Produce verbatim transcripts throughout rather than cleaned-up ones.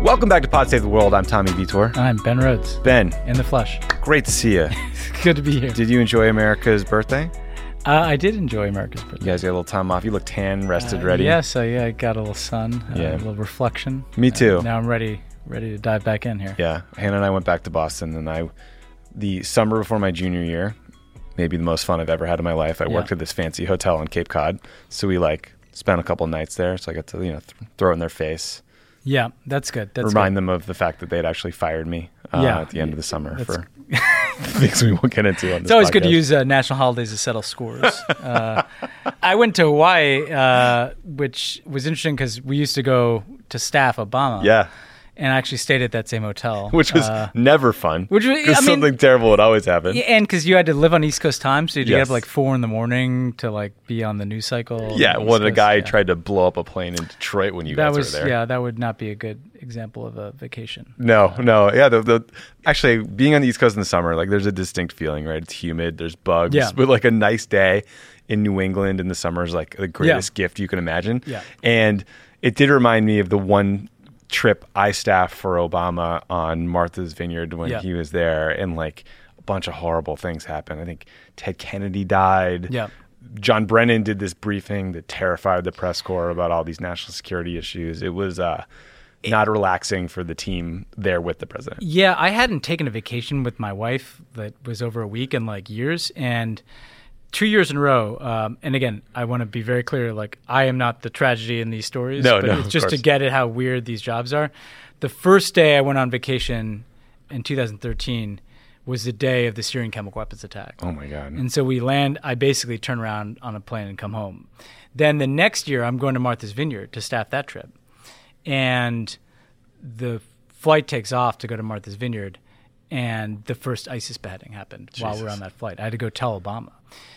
Welcome back to Pod Save the World. I'm Tommy Vitor. I'm Ben Rhodes. Ben. In the flesh. Great to see you. Good to be here. Did you enjoy America's birthday? Uh, I did enjoy America's birthday. You guys got a little time off. You look tan, rested, uh, ready. Yes, I, yeah, I got a little sun, uh, yeah. a little reflection. Me too. Uh, now I'm ready ready to dive back in here. Yeah. Hannah and I went back to Boston, and I, the summer before my junior year, maybe the most fun I've ever had in my life, I yeah. worked at this fancy hotel on Cape Cod. So we like spent a couple nights there. So I got to, you know, th- throw it in their face. Yeah, that's good. That's Remind good. them of the fact that they'd actually fired me uh, yeah. at the end of the summer that's for things we won't get into on this It's always podcast. good to use uh, national holidays to settle scores. uh, I went to Hawaii, uh, which was interesting because we used to go to staff Obama. Yeah. And I actually stayed at that same hotel. Which was uh, never fun. Which was, Because something mean, terrible would always happen. Yeah, and because you had to live on East Coast time, so you'd yes. get up like four in the morning to like be on the news cycle. Yeah, well, the guy yeah. tried to blow up a plane in Detroit when you that guys was, were there. Yeah, that would not be a good example of a vacation. No, uh, no. Yeah, the, the actually, being on the East Coast in the summer, like there's a distinct feeling, right? It's humid, there's bugs. Yeah. But like a nice day in New England in the summer is like the greatest yeah. gift you can imagine. Yeah. And it did remind me of the one trip I staffed for Obama on Martha's Vineyard when yeah. he was there, and like a bunch of horrible things happened. I think Ted Kennedy died. Yeah. John Brennan did this briefing that terrified the press corps about all these national security issues. It was uh, not relaxing for the team there with the president. Yeah, I hadn't taken a vacation with my wife that was over a week in like years, and two years in a row, um, and again, I want to be very clear, like, I am not the tragedy in these stories, no, but no, it's just course. to get at how weird these jobs are. The first day I went on vacation in two thousand thirteen was the day of the Syrian chemical weapons attack. Oh, my God. And so we land, I basically turn around on a plane and come home. Then the next year, I'm going to Martha's Vineyard to staff that trip. And the flight takes off to go to Martha's Vineyard, and the first ISIS beheading happened Jesus. while we were on that flight. I had to go tell Obama.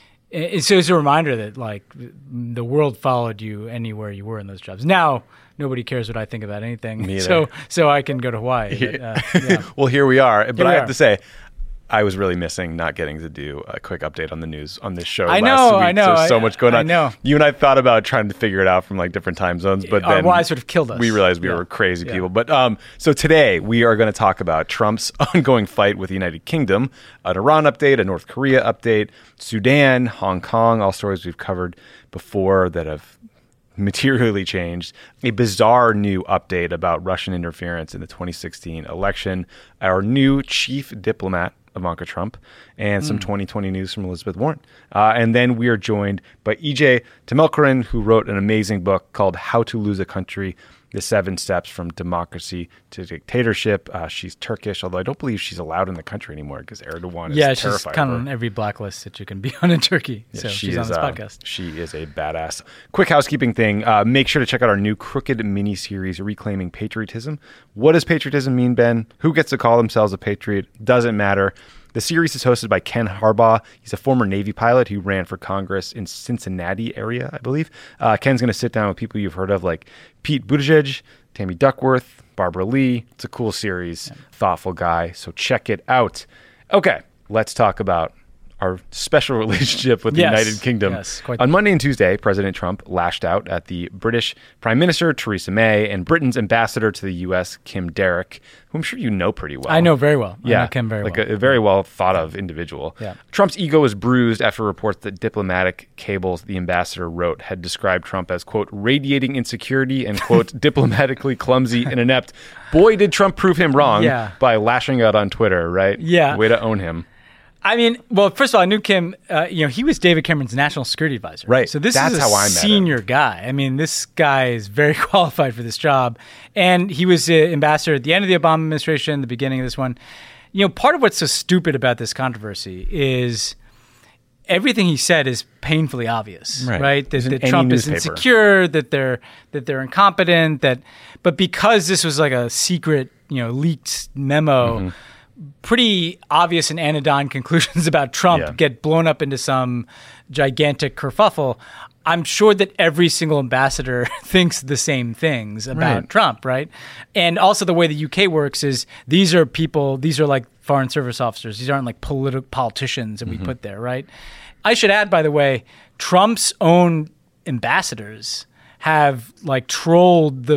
And so it's a reminder that, like, the world followed you anywhere you were in those jobs. Now, nobody cares what I think about anything, Me so so I can go to Hawaii. But, uh, yeah. Well, here we are. But here I we have are. to say, I was really missing not getting to do a quick update on the news on this show I last know, week. I know. There's so I, much going on. I know. You and I thought about trying to figure it out from like different time zones, but Our then wives would have killed us. We realized we yeah. were crazy yeah. people. But um, so today we are going to talk about Trump's ongoing fight with the United Kingdom, an Iran update, a North Korea update, Sudan, Hong Kong, all stories we've covered before that have materially changed, a bizarre new update about Russian interference in the twenty sixteen election, our new chief diplomat, Ivanka Trump, and some mm. twenty twenty news from Elizabeth Warren. Uh, and then we are joined by E J Temelkuran, who wrote an amazing book called How to Lose a Country, The Seven Steps from Democracy to Dictatorship. Uh, she's Turkish, although I don't believe she's allowed in the country anymore because Erdogan is yeah, terrified she's kind of of her. on every blacklist that you can be on in Turkey. Yeah, so she she's is, on this uh, podcast. She is a badass. Quick housekeeping thing. Uh, make sure to check out our new Crooked mini-series, Reclaiming Patriotism. What does patriotism mean, Ben? Who gets to call themselves a patriot? Doesn't matter. The series is hosted by Ken Harbaugh. He's a former Navy pilot who ran for Congress in Cincinnati area, I believe. Uh, Ken's going to sit down with people you've heard of like Pete Buttigieg, Tammy Duckworth, Barbara Lee. It's a cool series. Yeah. Thoughtful guy. So check it out. Okay, let's talk about our special relationship with yes. the United Kingdom. Yes, quite On Monday and Tuesday, President Trump lashed out at the British Prime Minister, Theresa May, and Britain's ambassador to the U S, Kim Derrick, who I'm sure you know pretty well. I know very well. Yeah, I know Kim very like well. a, a very well thought of individual. Yeah. Trump's ego was bruised after reports that diplomatic cables the ambassador wrote had described Trump as, quote, radiating insecurity and, quote, diplomatically clumsy and inept. Boy, did Trump prove him wrong yeah. by lashing out on Twitter, right? Yeah. Way to own him. I mean, well, first of all, I knew Kim, uh, you know, he was David Cameron's national security advisor. Right. So this That's is a how I met senior guy. I mean, this guy is very qualified for this job. And he was uh, ambassador at the end of the Obama administration, the beginning of this one. You know, part of what's so stupid about this controversy is everything he said is painfully obvious, right? right? That, that Trump newspaper. is insecure, that they're that they're incompetent, that but because this was like a secret, you know, leaked memo, mm-hmm. pretty obvious and anodyne conclusions about Trump yeah. get blown up into some gigantic kerfuffle. I'm sure that every single ambassador thinks the same things about right. Trump, right? And also the way the U K works is these are people, these are like foreign service officers. These aren't like politi- politicians that we mm-hmm. put there, right? I should add, by the way, Trump's own ambassadors have like trolled the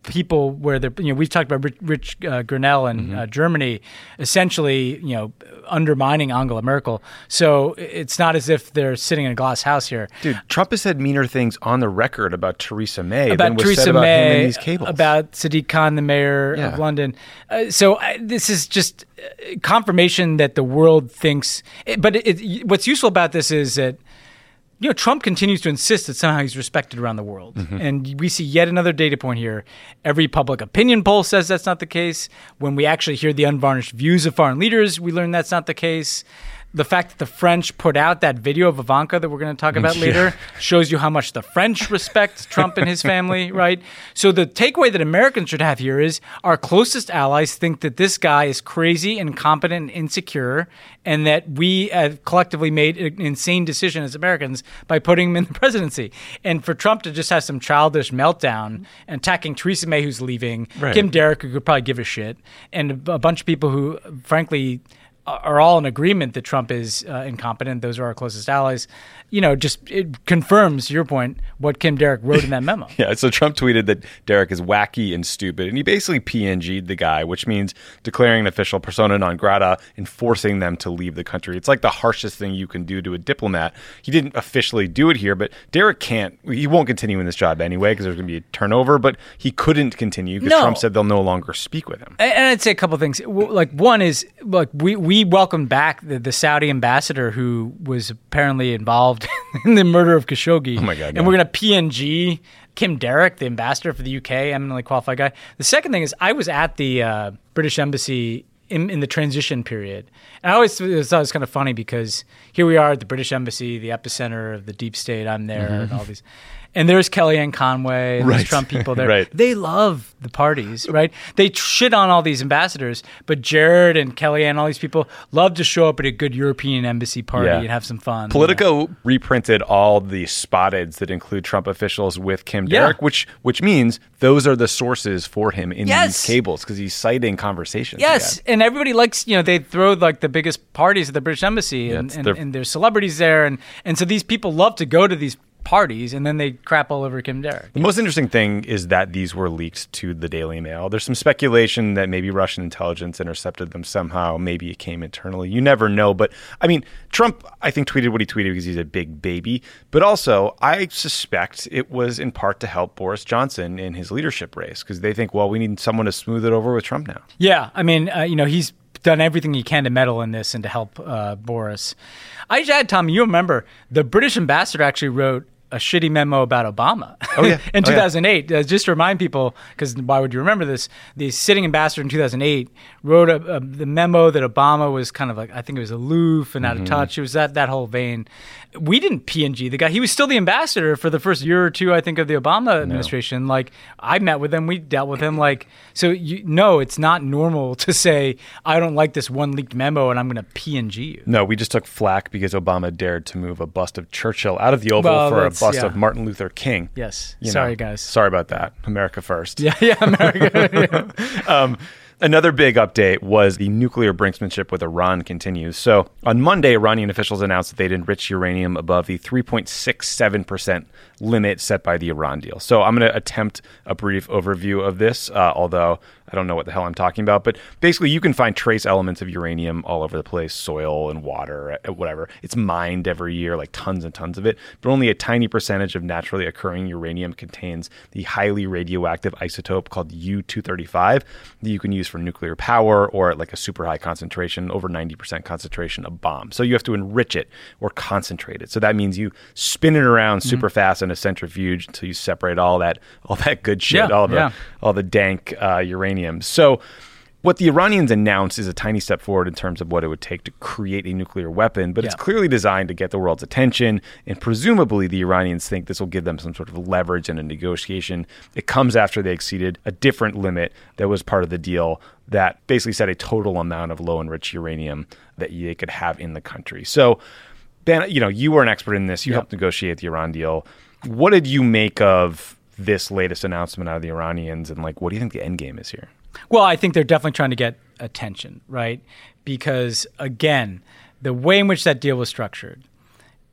people where they're, you know, we've talked about Rich, Rich uh, Grenell in mm-hmm. uh, Germany, essentially, you know, undermining Angela Merkel. So it's not as if they're sitting in a glass house here. Dude, Trump has said meaner things on the record about Theresa May about than was Theresa said about May, him in these cables. About Sadiq Khan, the mayor yeah. of London. Uh, so uh, this is just confirmation that the world thinks. But it, it, what's useful about this is that, you know, Trump continues to insist that somehow he's respected around the world. Mm-hmm. And we see yet another data point here. Every public opinion poll says that's not the case. When we actually hear the unvarnished views of foreign leaders, we learn that's not the case. The fact that the French put out that video of Ivanka that we're going to talk about later yeah. shows you how much the French respect Trump and his family, right? So the takeaway that Americans should have here is our closest allies think that this guy is crazy, incompetent, and insecure, and that we have collectively made an insane decision as Americans by putting him in the presidency. And for Trump to just have some childish meltdown and attacking Theresa May, who's leaving, right. Kim Derrick, who could probably give a shit, and a bunch of people who, frankly, are all in agreement that Trump is uh, incompetent. Those are our closest allies. You know, just it confirms your point, what Kim Derrick wrote in that memo. Yeah, so Trump tweeted that Derrick is wacky and stupid, and he basically P N G'd the guy, which means declaring an official persona non grata and forcing them to leave the country. It's like the harshest thing you can do to a diplomat. He didn't officially do it here, but Derrick can't, he won't continue in this job anyway because there's going to be a turnover, but he couldn't continue because no. Trump said they'll no longer speak with him. And I'd say a couple of things. Like, one is, like, we, we welcomed back the, the Saudi ambassador who was apparently involved in the murder of Khashoggi. Oh my God! And yeah. we're going to P N G Kim Derrick, the ambassador for the U K, eminently qualified guy. The second thing is, I was at the uh, British Embassy in, in the transition period, and I always thought it was kind of funny because here we are at the British Embassy, the epicenter of the deep state. I'm there, mm-hmm. and all these. And there's Kellyanne Conway, and right. there's Trump people there. right. They love the parties, right? They shit on all these ambassadors, but Jared and Kellyanne, all these people love to show up at a good European embassy party yeah. and have some fun. Politico you know? reprinted all the spotteds that include Trump officials with Kim Derrick, yeah. which which means those are the sources for him in yes. these cables because he's citing conversations. Yes, and everybody likes, you know, they throw like the biggest parties at the British Embassy, yeah, and, and, their... and there's celebrities there, and, and so these people love to go to these parties, and then they crap all over Kim Derrick. The most interesting thing is that these were leaked to the Daily Mail. There's some speculation that maybe Russian intelligence intercepted them somehow. Maybe it came internally. You never know. But, I mean, Trump, I think, tweeted what he tweeted because he's a big baby. But also, I suspect it was in part to help Boris Johnson in his leadership race because they think, well, we need someone to smooth it over with Trump now. Yeah. I mean, uh, you know, he's done everything he can to meddle in this and to help uh, Boris. I just add, Tom, you remember, the British ambassador actually wrote a shitty memo about Obama oh, yeah. in oh, two thousand eight. Yeah. Uh, just to remind people, because why would you remember this? The sitting ambassador in two thousand eight wrote a, a, the memo that Obama was kind of like, I think it was aloof and out mm-hmm. of touch. It was that, that whole vein. We didn't P N G the guy. He was still the ambassador for the first year or two, I think, of the Obama administration. No. Like, I met with him. We dealt with him. Like, so you no, it's not normal to say, I don't like this one leaked memo and I'm going to P N G you. No, we just took flack because Obama dared to move a bust of Churchill out of the Oval well, for a bust yeah. of Martin Luther King. Yes. You Sorry, know, guys. Sorry about that. America first. Yeah, yeah, America. yeah. um, Another big update was the nuclear brinksmanship with Iran continues. So on Monday, Iranian officials announced that they'd enriched uranium above the three point six seven percent limit set by the Iran deal. So I'm going to attempt a brief overview of this, uh, although I don't know what the hell I'm talking about. But basically, you can find trace elements of uranium all over the place, soil and water, whatever. It's mined every year, like tons and tons of it. But only a tiny percentage of naturally occurring uranium contains the highly radioactive isotope called U two thirty-five that you can use for nuclear power or at like a super high concentration, over ninety percent concentration of bomb. So you have to enrich it or concentrate it. So that means you spin it around mm-hmm. super fast in a centrifuge until you separate all that all that good shit, yeah, all the yeah. all the dank uh, uranium. So what the Iranians announced is a tiny step forward in terms of what it would take to create a nuclear weapon, but yeah. it's clearly designed to get the world's attention, and presumably the Iranians think this will give them some sort of leverage in a negotiation. It comes after they exceeded a different limit that was part of the deal that basically set a total amount of low-enriched uranium that they could have in the country. So, Ben, you know, you were an expert in this. You yep. helped negotiate the Iran deal. What did you make of this latest announcement out of the Iranians, and like, what do you think the end game is here? Well, I think they're definitely trying to get attention, right? Because, again, the way in which that deal was structured,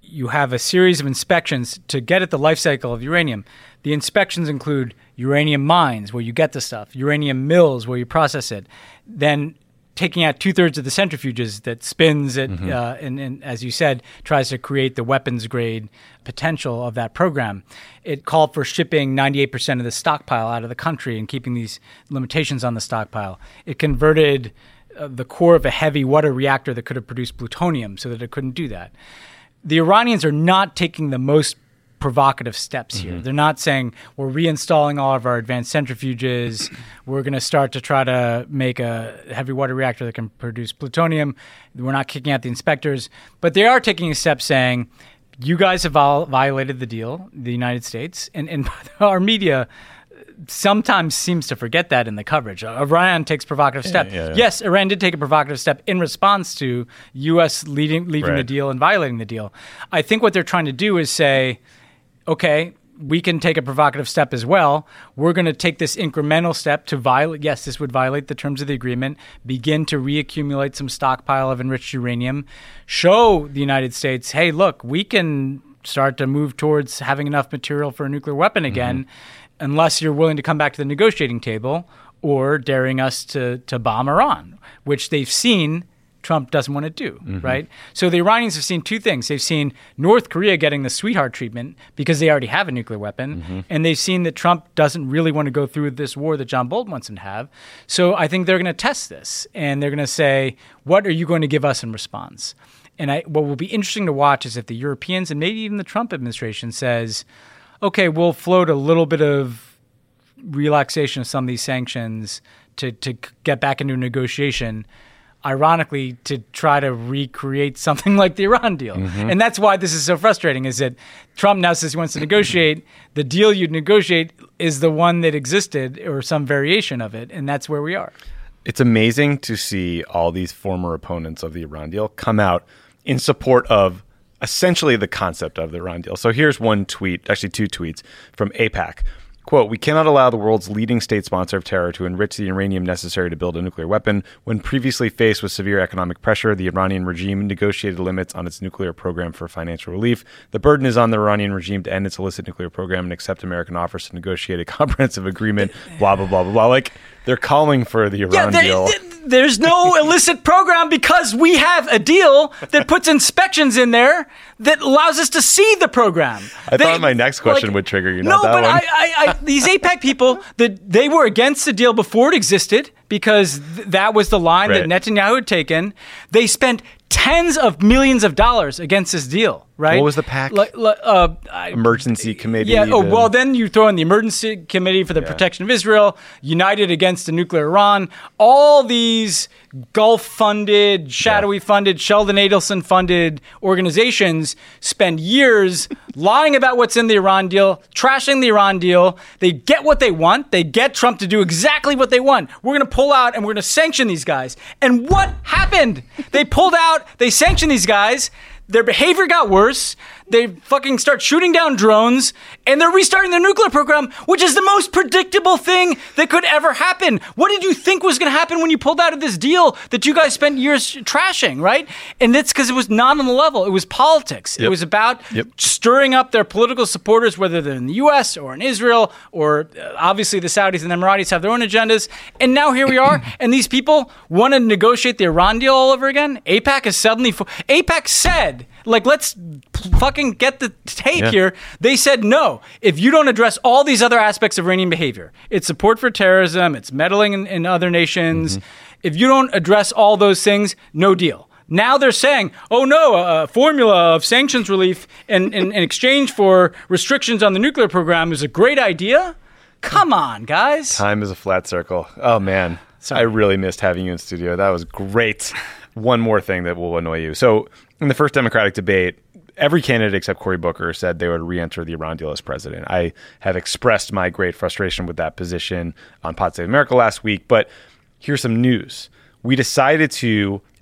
you have a series of inspections to get at the life cycle of uranium. The inspections include uranium mines, where you get the stuff, uranium mills, where you process it, then taking out two-thirds of the centrifuges that spins it, mm-hmm. uh, and, and as you said, tries to create the weapons-grade potential of that program. It called for shipping ninety-eight percent of the stockpile out of the country and keeping these limitations on the stockpile. It converted uh, the core of a heavy water reactor that could have produced plutonium so that it couldn't do that. The Iranians are not taking the most provocative steps here. Mm-hmm. They're not saying we're reinstalling all of our advanced centrifuges. We're going to start to try to make a heavy water reactor that can produce plutonium. We're not kicking out the inspectors. But they are taking a step saying, you guys have vol- violated the deal, the United States. And, and our media sometimes seems to forget that in the coverage. Iran takes provocative step. Yeah, yeah, yeah. Yes, Iran did take a provocative step in response to U S leading, leaving right. the deal and violating the deal. I think what they're trying to do is say, okay, we can take a provocative step as well. We're going to take this incremental step to violate, yes, this would violate the terms of the agreement, begin to reaccumulate some stockpile of enriched uranium, show the United States, hey, look, we can start to move towards having enough material for a nuclear weapon again, mm-hmm. unless you're willing to come back to the negotiating table or daring us to, to bomb Iran, which they've seen Trump doesn't want to do, mm-hmm. right? So the Iranians have seen two things. They've seen North Korea getting the sweetheart treatment because they already have a nuclear weapon, mm-hmm. and they've seen that Trump doesn't really want to go through this war that John Bolton wants him to have. So I think they're going to test this, and they're going to say, what are you going to give us in response? And I, what will be interesting to watch is if the Europeans and maybe even the Trump administration says, okay, we'll float a little bit of relaxation of some of these sanctions to, to get back into a negotiation, ironically, to try to recreate something like the Iran deal. Mm-hmm. And that's why this is so frustrating, is that Trump now says he wants to negotiate. The deal you'd negotiate is the one that existed or some variation of it, and that's where we are. It's amazing to see all these former opponents of the Iran deal come out in support of essentially the concept of the Iran deal. So here's one tweet, actually two tweets from AIPAC. Quote, we cannot allow the world's leading state sponsor of terror to enrich the uranium necessary to build a nuclear weapon. When previously faced with severe economic pressure, the Iranian regime negotiated limits on its nuclear program for financial relief. The burden is on the Iranian regime to end its illicit nuclear program and accept American offers to negotiate a comprehensive agreement, blah, blah, blah, blah, blah. Like, they're calling for the Iran yeah, they, deal. They, there's no illicit program because we have a deal that puts inspections in there that allows us to see the program. I they, thought my next question like, would trigger you, not no, that but one. I, I, I, these AIPAC people, that they were against the deal before it existed because th- that was the line right. that Netanyahu had taken. They spent tens of millions of dollars against this deal, right? What was the PAC? Like, uh, emergency committee. Yeah. Oh, the... well, then you throw in the emergency committee for the yeah. protection of Israel, United Against the Nuclear Iran, all these Gulf-funded, shadowy yeah. funded, Sheldon Adelson-funded organizations spend years lying about what's in the Iran deal, trashing the Iran deal. They get what they want. They get Trump to do exactly what they want. We're going to pull out and we're going to sanction these guys. And what happened? They pulled out, they sanctioned these guys. Their behavior got worse. They fucking start shooting down drones, and they're restarting their nuclear program, which is the most predictable thing that could ever happen. What did you think was going to happen when you pulled out of this deal that you guys spent years trashing, right? And it's because it was not on the level. It was politics. Yep. It was about yep. stirring up their political supporters, whether they're in the U S or in Israel, or uh, obviously the Saudis and the Emiratis have their own agendas. And now here we are, and these people want to negotiate the Iran deal all over again. AIPAC is suddenly... Fo- AIPAC said, like, let's fucking get the tape yeah. here. They said, no, if you don't address all these other aspects of Iranian behavior, it's support for terrorism, it's meddling in, in other nations. Mm-hmm. If you don't address all those things, no deal. Now they're saying, oh, no, a formula of sanctions relief in, in, in exchange for restrictions on the nuclear program is a great idea. Come on, guys. Time is a flat circle. Oh, man. Sorry. I really missed having you in studio. That was great. One more thing that will annoy you. So in the first Democratic debate, every candidate except Cory Booker said they would re-enter the Iran deal as president. I have expressed my great frustration with that position on Pod Save America last week, but here's some news. We decided to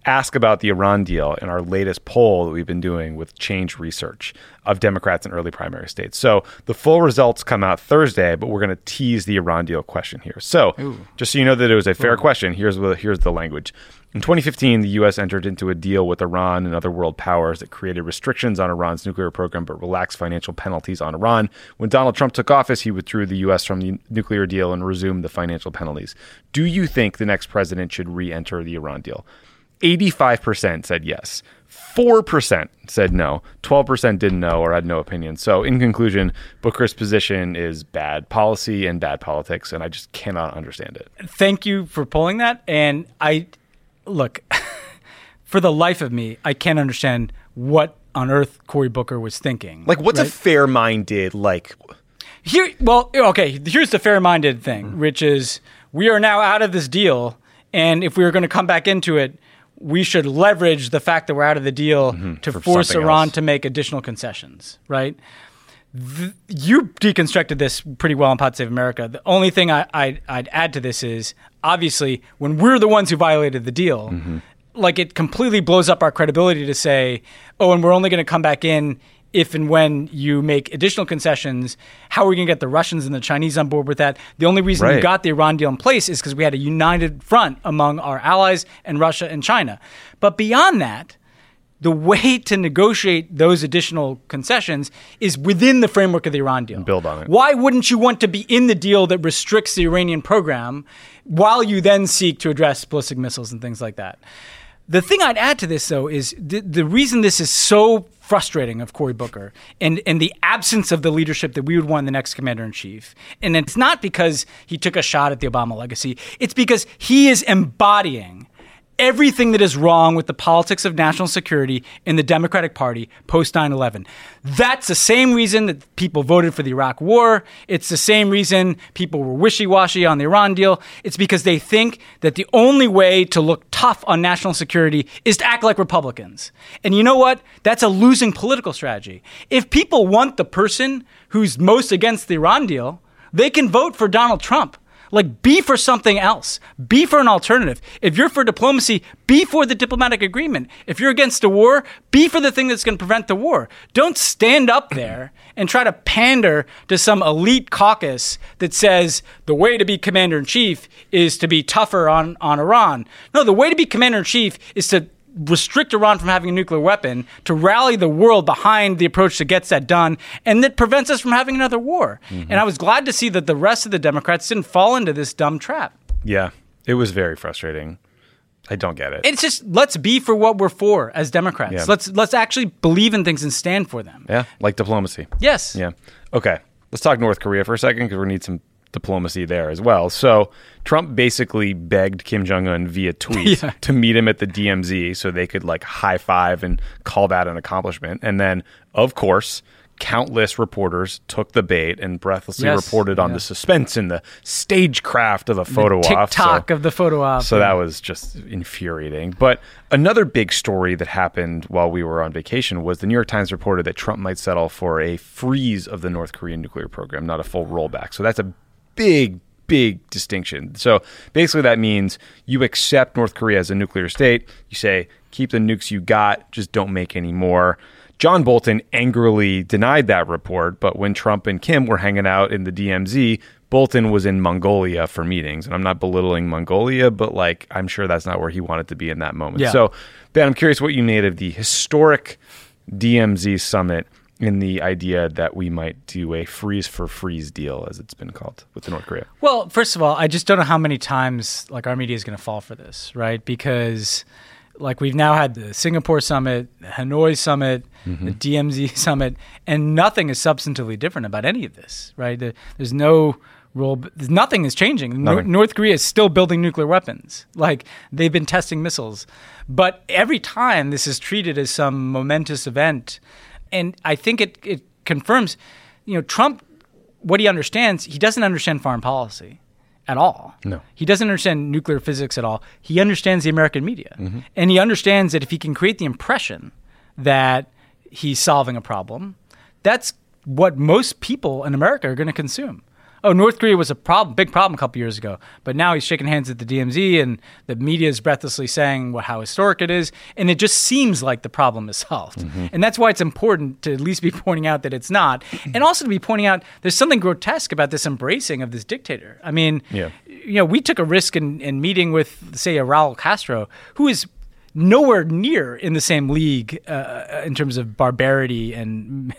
ask about the Iran deal in our latest poll that we've been doing with Change Research of Democrats in early primary states. So the full results come out Thursday, but we're going to tease the Iran deal question here. So Ooh. just so you know that it was a fair Ooh. question, here's what, here's the language. In twenty fifteen, the U S entered into a deal with Iran and other world powers that created restrictions on Iran's nuclear program but relaxed financial penalties on Iran. When Donald Trump took office, he withdrew the U S from the nuclear deal and resumed the financial penalties. Do you think the next president should re-enter the Iran deal? eighty-five percent said yes. four percent said no. twelve percent didn't know or had no opinion. So in conclusion, Booker's position is bad policy and bad politics, and I just cannot understand it. Thank you for polling that. And I... Look, for the life of me, I can't understand what on earth Cory Booker was thinking. Like, what's right? a fair-minded, like... Here, well, okay, here's the fair-minded thing, mm-hmm. which is we are now out of this deal, and if we were going to come back into it, we should leverage the fact that we're out of the deal mm-hmm. to For force Iran else. to make additional concessions, right? The, you deconstructed this pretty well in Pod Save America. The only thing I, I, I'd add to this is, obviously, when we're the ones who violated the deal, mm-hmm. like it completely blows up our credibility to say, oh, and we're only going to come back in if and when you make additional concessions. How are we going to get the Russians and the Chinese on board with that? The only reason right. we got the Iran deal in place is because we had a united front among our allies and Russia and China. But beyond that, the way to negotiate those additional concessions is within the framework of the Iran deal. Build on it. Why wouldn't you want to be in the deal that restricts the Iranian program while you then seek to address ballistic missiles and things like that? The thing I'd add to this, though, is the, the reason this is so frustrating of Cory Booker and, and the absence of the leadership that we would want in the next commander-in-chief. And it's not because he took a shot at the Obama legacy. It's because he is embodying everything that is wrong with the politics of national security in the Democratic Party post nine eleven. That's the same reason that people voted for the Iraq War. It's the same reason people were wishy-washy on the Iran deal. It's because they think that the only way to look tough on national security is to act like Republicans. And you know what? That's a losing political strategy. If people want the person who's most against the Iran deal, they can vote for Donald Trump. Like, be for something else. Be for an alternative. If you're for diplomacy, be for the diplomatic agreement. If you're against a war, be for the thing that's going to prevent the war. Don't stand up there and try to pander to some elite caucus that says the way to be commander-in-chief is to be tougher on, on Iran. No, the way to be commander-in-chief is to restrict Iran from having a nuclear weapon, to rally the world behind the approach that gets that done, and that prevents us from having another war. Mm-hmm. And I was glad to see that the rest of the Democrats didn't fall into this dumb trap. Yeah, it was very frustrating. I don't get it. It's just, let's be for what we're for as Democrats. Yeah. Let's let's actually believe in things and stand for them. Yeah, like diplomacy. Yes. Yeah. Okay, let's talk North Korea for a second because we need some diplomacy there as well. So Trump basically begged Kim Jong-un via tweet yeah. to meet him at the D M Z so they could like high five and call that an accomplishment. And then, of course, countless reporters took the bait and breathlessly yes. reported on yeah. the suspense and the stagecraft of a photo the op. TikTok so, of the photo op. So yeah. that was just infuriating. But another big story that happened while we were on vacation was the New York Times reported that Trump might settle for a freeze of the North Korean nuclear program, not a full rollback. So that's a big, big distinction. So basically that means you accept North Korea as a nuclear state. You say, keep the nukes you got, just don't make any more. John Bolton angrily denied that report, but when Trump and Kim were hanging out in the D M Z, Bolton was in Mongolia for meetings. And I'm not belittling Mongolia, but like I'm sure that's not where he wanted to be in that moment. Yeah. So, Ben, I'm curious what you made of the historic D M Z summit in the idea that we might do a freeze for freeze deal, as it's been called, with the North Korea. Well, first of all, I just don't know how many times like our media is going to fall for this, right? Because like we've now had the Singapore summit, the Hanoi summit, mm-hmm. the D M Z summit, and nothing is substantively different about any of this, right? There's no rule. Nothing is changing. Nothing. North Korea is still building nuclear weapons. Like they've been testing missiles. But every time this is treated as some momentous event. And I think it, it confirms, you know, Trump, what he understands, he doesn't understand foreign policy at all. No. He doesn't understand nuclear physics at all. He understands the American media. Mm-hmm. And he understands that if he can create the impression that he's solving a problem, that's what most people in America are going to consume. oh, North Korea was a problem, big problem a couple years ago, but now he's shaking hands at the D M Z, and the media is breathlessly saying well, how historic it is, and it just seems like the problem is solved. Mm-hmm. And that's why it's important to at least be pointing out that it's not, and also to be pointing out there's something grotesque about this embracing of this dictator. I mean, yeah. you know, we took a risk in, in meeting with, say, a Raul Castro, who is nowhere near in the same league uh, in terms of barbarity and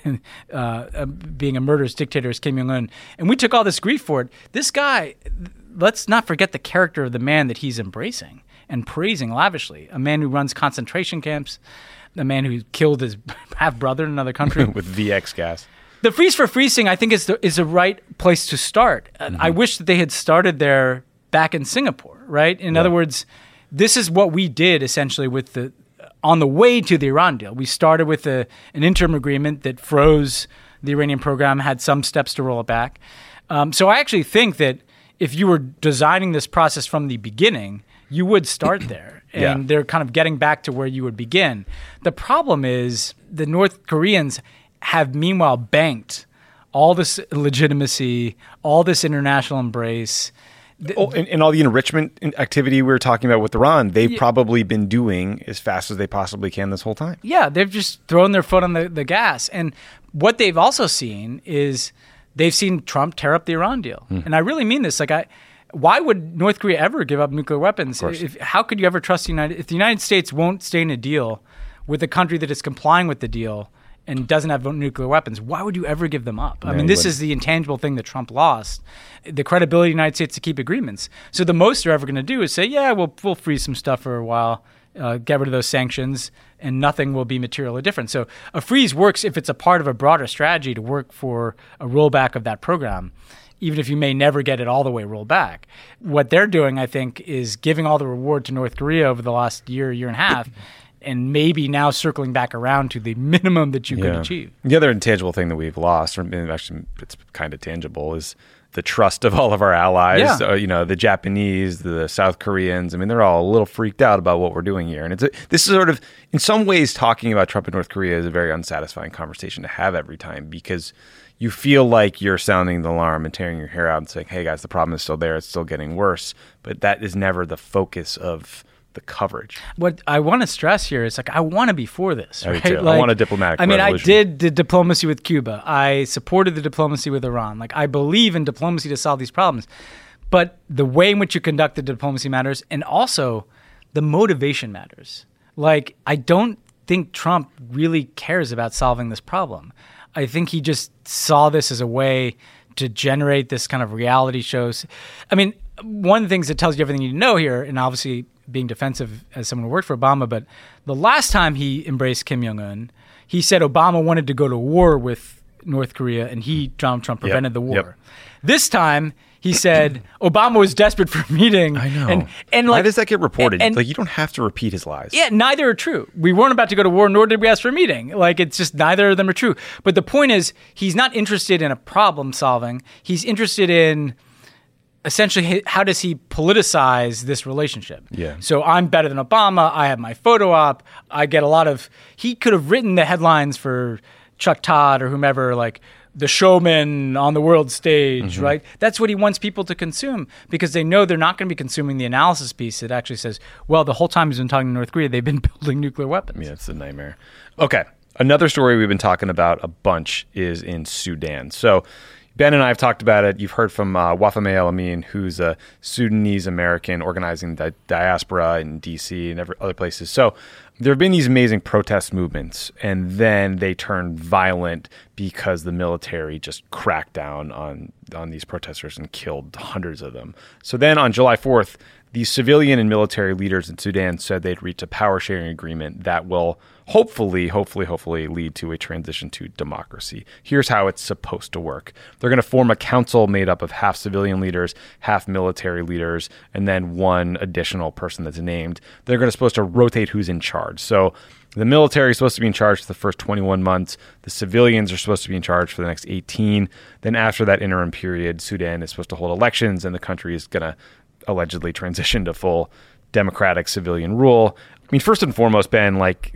uh, being a murderous dictator as Kim Jong-un. And we took all this grief for it. This guy, let's not forget the character of the man that he's embracing and praising lavishly. A man who runs concentration camps, a man who killed his half-brother in another country. With V X gas. The Freeze for Freezing, I think, is the, is the right place to start. Mm-hmm. I wish that they had started there back in Singapore, right? In yeah. other words, this is what we did essentially with the on the way to the Iran deal. We started with a, an interim agreement that froze the Iranian program, had some steps to roll it back. Um, so I actually think that if you were designing this process from the beginning, you would start there. And yeah. they're kind of getting back to where you would begin. The problem is the North Koreans have meanwhile banked all this legitimacy, all this international embrace. Oh, and, and all the enrichment activity we were talking about with Iran, they've yeah. probably been doing as fast as they possibly can this whole time. Yeah, they've just thrown their foot on the, the gas. And what they've also seen is they've seen Trump tear up the Iran deal. Mm. And I really mean this. Like, I, why would North Korea ever give up nuclear weapons? If, how could you ever trust the United If the United States won't stay in a deal with a country that is complying with the deal and doesn't have nuclear weapons, why would you ever give them up? I no, mean, this wouldn't. Is the intangible thing that Trump lost, the credibility of the United States to keep agreements. So the most they're ever going to do is say, yeah, we'll, we'll freeze some stuff for a while, uh, get rid of those sanctions, and nothing will be materially different. So a freeze works if it's a part of a broader strategy to work for a rollback of that program, even if you may never get it all the way rolled back. What they're doing, I think, is giving all the reward to North Korea over the last year, year and a half, and maybe now circling back around to the minimum that you yeah. could achieve. The other intangible thing that we've lost, or actually it's kind of tangible, is the trust of all of our allies. Yeah. Uh, you know, the Japanese, the South Koreans. I mean, they're all a little freaked out about what we're doing here. And it's a, this is sort of, in some ways, talking about Trump and North Korea is a very unsatisfying conversation to have every time, because you feel like you're sounding the alarm and tearing your hair out and saying, hey, guys, the problem is still there. It's still getting worse. But that is never the focus of the coverage. What I want to stress here is, like, I want to be for this. Right? I, like, I want a diplomatic I mean, resolution. I did the diplomacy with Cuba. I supported the diplomacy with Iran. Like, I believe in diplomacy to solve these problems. But the way in which you conduct the diplomacy matters, and also the motivation matters. Like, I don't think Trump really cares about solving this problem. I think he just saw this as a way to generate this kind of reality shows. I mean, one of the things that tells you everything you need to know here, and obviously being defensive as someone who worked for Obama, but the last time he embraced Kim Jong-un, he said Obama wanted to go to war with North Korea, and he, Donald Trump, prevented yep. the war. Yep. This time, he said Obama was desperate for a meeting. I know. And, and like, why does that get reported? And, and, like, you don't have to repeat his lies. Yeah, neither are true. We weren't about to go to war, nor did we ask for a meeting. Like, it's just neither of them are true. But the point is, he's not interested in a problem solving. He's interested in, essentially, how does he politicize this relationship? Yeah. So I'm better than Obama. I have my photo op. I get a lot of... He could have written the headlines for Chuck Todd or whomever, like, the showman on the world stage, mm-hmm. right? That's what he wants people to consume, because they know they're not going to be consuming the analysis piece that actually says, well, the whole time he's been talking to North Korea, they've been building nuclear weapons. Yeah, it's a nightmare. Okay. Another story we've been talking about a bunch is in Sudan. So Ben and I have talked about it. You've heard from uh, Wafame El Amin, who's a Sudanese-American organizing the diaspora in D C and every, other places. So there have been these amazing protest movements, and then they turned violent because the military just cracked down on, on these protesters and killed hundreds of them. So then on July fourth, the civilian and military leaders in Sudan said they'd reached a power-sharing agreement that will hopefully, hopefully, hopefully lead to a transition to democracy. Here's how it's supposed to work. They're going to form a council made up of half civilian leaders, half military leaders, and then one additional person that's named. They're going to supposed to rotate who's in charge. So the military is supposed to be in charge for the first twenty-one months. The civilians are supposed to be in charge for the next eighteen. Then after that interim period, Sudan is supposed to hold elections, and the country is going to allegedly transition to full democratic civilian rule. I mean, first and foremost, Ben, like,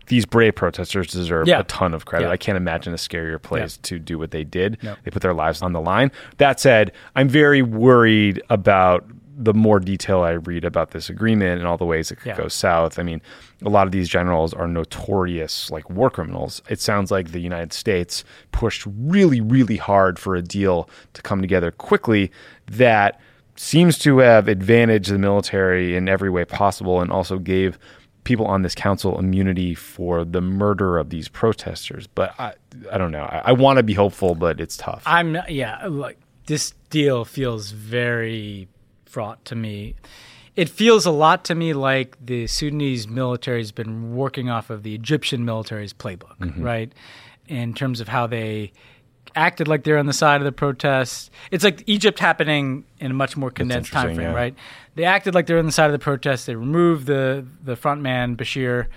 these brave protesters deserve Yeah. a ton of credit. Yeah. I can't imagine a scarier place Yeah. to do what they did. No. They put their lives on the line. That said, I'm very worried about the more detail I read about this agreement and all the ways it could Yeah. go south. I mean, a lot of these generals are notorious like war criminals. It sounds like the United States pushed really, really hard for a deal to come together quickly that seems to have advantaged the military in every way possible and also gave people on this council immunity for the murder of these protesters. But I, I don't know. I, I want to be hopeful, but it's tough. I'm not, yeah, like this deal feels very fraught to me. It feels a lot to me like the Sudanese military has been working off of the Egyptian military's playbook, Mm-hmm. right? In terms of how they acted like they're on the side of the protests. It's like Egypt happening in a much more condensed time interesting, frame, yeah. right? They acted like they're on the side of the protests. They removed the the front man, Bashir.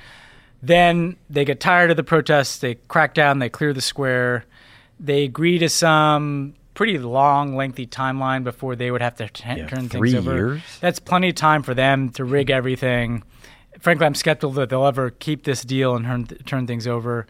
Then they get tired of the protests. They crack down. They clear the square. They agree to some pretty long, lengthy timeline before they would have to t- Yeah, turn three things over. years? That's plenty of time for them to rig everything. Frankly, I'm skeptical that they'll ever keep this deal and turn, turn things over.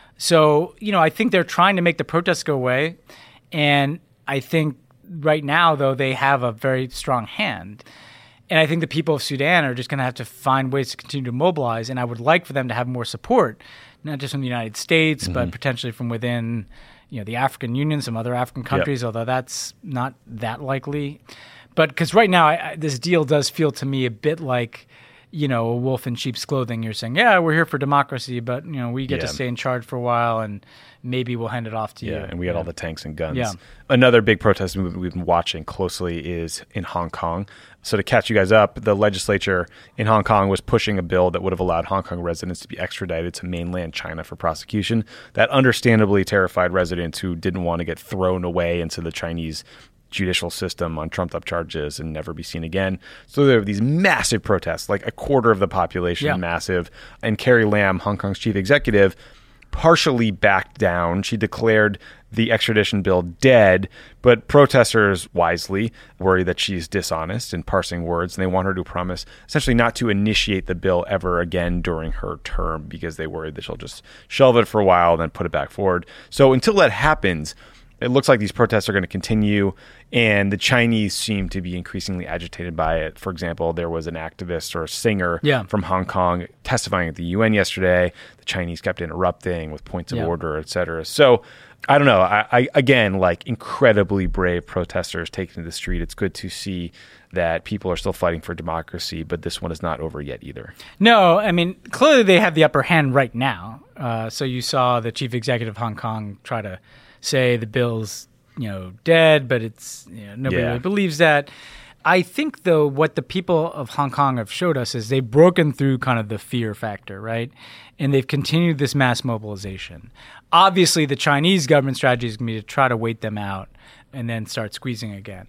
So, you know, I think they're trying to make the protests go away. And I think right now, though, they have a very strong hand. And I think the people of Sudan are just going to have to find ways to continue to mobilize. And I would like for them to have more support, not just from the United States, Mm-hmm. but potentially from within, you know, the African Union, some other African countries, although that's not that likely. But because right now, I, I, this deal does feel to me a bit like, you know, a wolf in sheep's clothing. You're saying, yeah, we're here for democracy, but, you know, we get Yeah. to stay in charge for a while and maybe we'll hand it off to you. Yeah, and we got all the tanks and guns. Yeah. Another big protest movement we've been watching closely is in Hong Kong. So to catch you guys up, the legislature in Hong Kong was pushing a bill that would have allowed Hong Kong residents to be extradited to mainland China for prosecution. That understandably terrified residents who didn't want to get thrown away into the Chinese judicial system on trumped-up charges and never be seen again. So there were these massive protests, like a quarter of the population, Yeah. massive. And Carrie Lam, Hong Kong's chief executive, partially backed down. She declared the extradition bill dead, but protesters wisely worry that she's dishonest in parsing words, and they want her to promise essentially not to initiate the bill ever again during her term because they worry that she'll just shelve it for a while and then put it back forward. So until that happens, it looks like these protests are going to continue, and the Chinese seem to be increasingly agitated by it. For example, there was an activist or a singer Yeah. from Hong Kong testifying at the U N yesterday. The Chinese kept interrupting with points of Yeah. order, et cetera. So I don't know. I, I again, like incredibly brave protesters taking to the street. It's good to see that people are still fighting for democracy, but this one is not over yet either. No, I mean, clearly they have the upper hand right now. Uh, so you saw the chief executive of Hong Kong try to say the bill's, you know, dead, but it's, you know, nobody Yeah. really believes that. I think, though, what the people of Hong Kong have showed us is they've broken through kind of the fear factor, right? And they've continued this mass mobilization. Obviously, the Chinese government strategy is going to be to try to wait them out and then start squeezing again.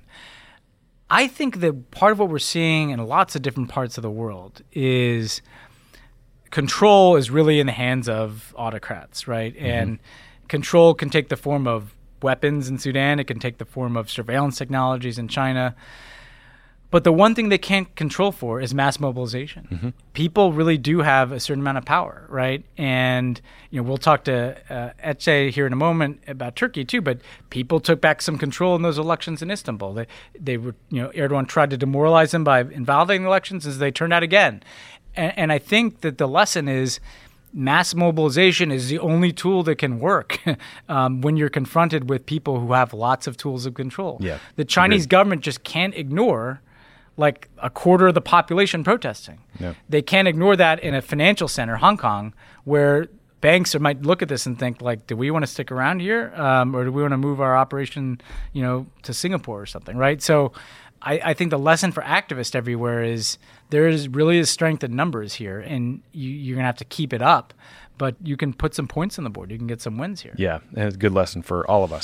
I think that part of what we're seeing in lots of different parts of the world is control is really in the hands of autocrats, right? Mm-hmm. And control can take the form of weapons in Sudan. It can take the form of surveillance technologies in China. But the one thing they can't control for is mass mobilization. Mm-hmm. People really do have a certain amount of power, right? And you know, we'll talk to uh, Ece here in a moment about Turkey too. But people took back some control in those elections in Istanbul. They, they were, you know, Erdogan tried to demoralize them by invalidating the elections, as they turned out again. And, and I think that the lesson is, mass mobilization is the only tool that can work um, when you're confronted with people who have lots of tools of control. Yeah. The Chinese Agreed. government just can't ignore like a quarter of the population protesting. Yeah. They can't ignore that in a financial center, Hong Kong, where banks are, might look at this and think like, do we want to stick around here? Um, or do we want to move our operation, you know, to Singapore or something, right? So I, I think the lesson for activists everywhere is there is really a strength in numbers here, and you, you're going to have to keep it up, but you can put some points on the board. You can get some wins here. Yeah, and it's a good lesson for all of us.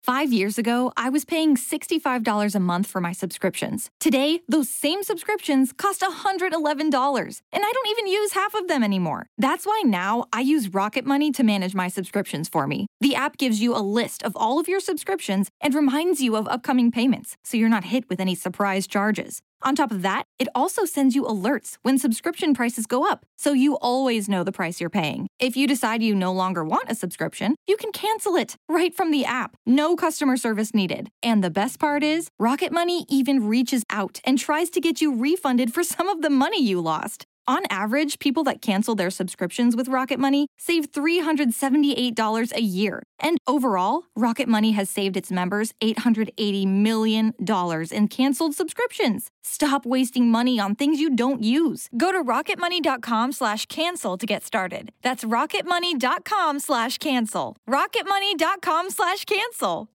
Five years ago, I was paying sixty-five dollars a month for my subscriptions. Today, those same subscriptions cost one hundred eleven dollars, and I don't even use half of them anymore. That's why now I use Rocket Money to manage my subscriptions for me. The app gives you a list of all of your subscriptions and reminds you of upcoming payments, so you're not hit with any surprise charges. On top of that, it also sends you alerts when subscription prices go up, so you always know the price you're paying. If you decide you no longer want a subscription, you can cancel it right from the app. No customer service needed. And the best part is, Rocket Money even reaches out and tries to get you refunded for some of the money you lost. On average, people that cancel their subscriptions with Rocket Money save three hundred seventy-eight dollars a year. And overall, Rocket Money has saved its members eight hundred eighty million dollars in canceled subscriptions. Stop wasting money on things you don't use. Go to rocketmoney.com slash cancel to get started. That's rocketmoney.com slash cancel. rocketmoney.com slash cancel.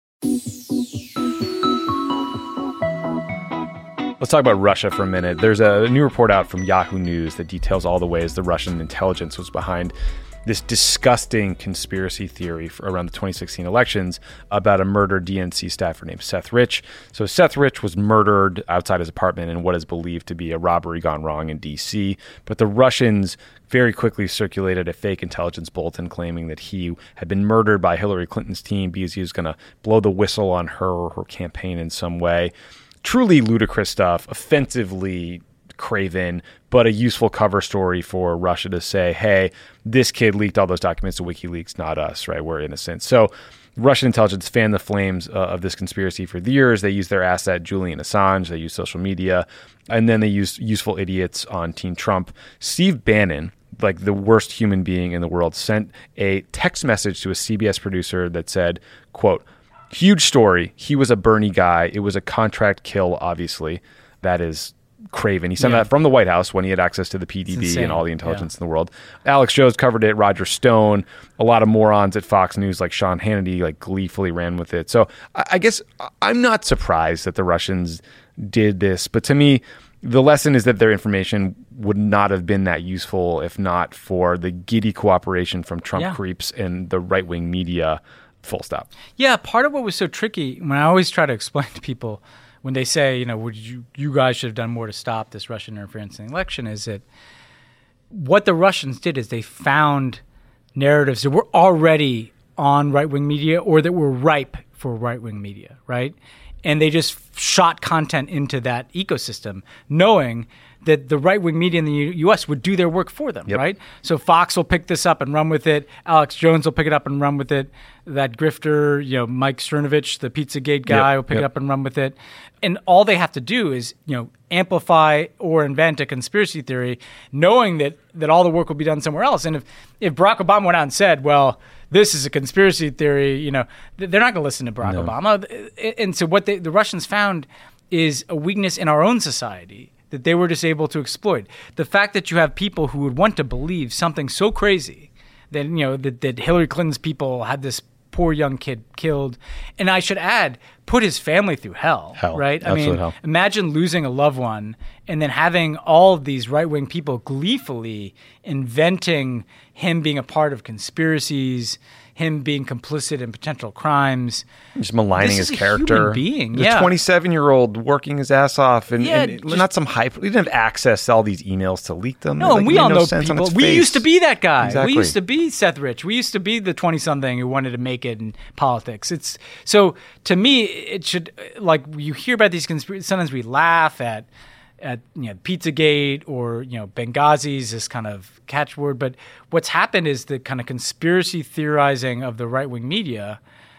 Let's talk about Russia for a minute. There's a new report out from Yahoo News that details all the ways the Russian intelligence was behind this disgusting conspiracy theory for around the twenty sixteen elections about a murdered D N C staffer named Seth Rich. So Seth Rich was murdered outside his apartment in what is believed to be a robbery gone wrong in D C, but the Russians very quickly circulated a fake intelligence bulletin claiming that he had been murdered by Hillary Clinton's team because he was going to blow the whistle on her or her campaign in some way. Truly ludicrous stuff, offensively craven, but a useful cover story for Russia to say, hey, this kid leaked all those documents to WikiLeaks, not us, right? We're innocent. So Russian intelligence fanned the flames uh, of this conspiracy for years. They used their asset, Julian Assange. They used social media. And then they used useful idiots on Team Trump. Steve Bannon, like the worst human being in the world, sent a text message to a C B S producer that said, quote, huge story. He was a Bernie guy. It was a contract kill, obviously. That is craven. He sent Yeah. that from the White House when he had access to the P D B and all the intelligence Yeah. in the world. Alex Jones covered it. Roger Stone. A lot of morons at Fox News like Sean Hannity like gleefully ran with it. So I, I guess I'm not surprised that the Russians did this. But to me, the lesson is that their information would not have been that useful if not for the giddy cooperation from Trump Yeah. creeps and the right-wing media. Full stop. Yeah, part of what was so tricky when I always try to explain to people when they say, you know, would you you guys should have done more to stop this Russian interference in the election, is that what the Russians did is they found narratives that were already on right-wing media or that were ripe for right-wing media, right? And they just shot content into that ecosystem, knowing that the right-wing media in the U S would do their work for them, Yep. right? So Fox will pick this up and run with it. Alex Jones will pick it up and run with it. That grifter, you know, Mike Cernovich, the Pizzagate guy, Yep. will pick Yep. it up and run with it. And all they have to do is, you know, amplify or invent a conspiracy theory, knowing that that all the work will be done somewhere else. And if, if Barack Obama went out and said, well, this is a conspiracy theory, you know, they're not going to listen to Barack No. Obama. And so what they, the Russians found is a weakness in our own society that they were just able to exploit. The fact that you have people who would want to believe something so crazy that, you know, that, that Hillary Clinton's people had this poor young kid killed. And I should add, put his family through hell, Hell. right? I Absolute mean, hell. imagine losing a loved one and then having all of these right-wing people gleefully inventing him being a part of conspiracies, him being complicit in potential crimes. Just maligning This his is a character. human being, The yeah. twenty-seven-year-old working his ass off, and, Yeah, and just- not some hype. He didn't have access to all these emails to leak them. No, Like, and it we made all no know sense on people. its We face. used to be that guy. Exactly. We used to be Seth Rich. We used to be the twenty-something who wanted to make it in politics. It's so to me, it should like you hear about these conspiracies. Sometimes we laugh at at you know Pizzagate or you know Benghazi's this kind of catchword. But what's happened is the kind of conspiracy theorizing of the right wing media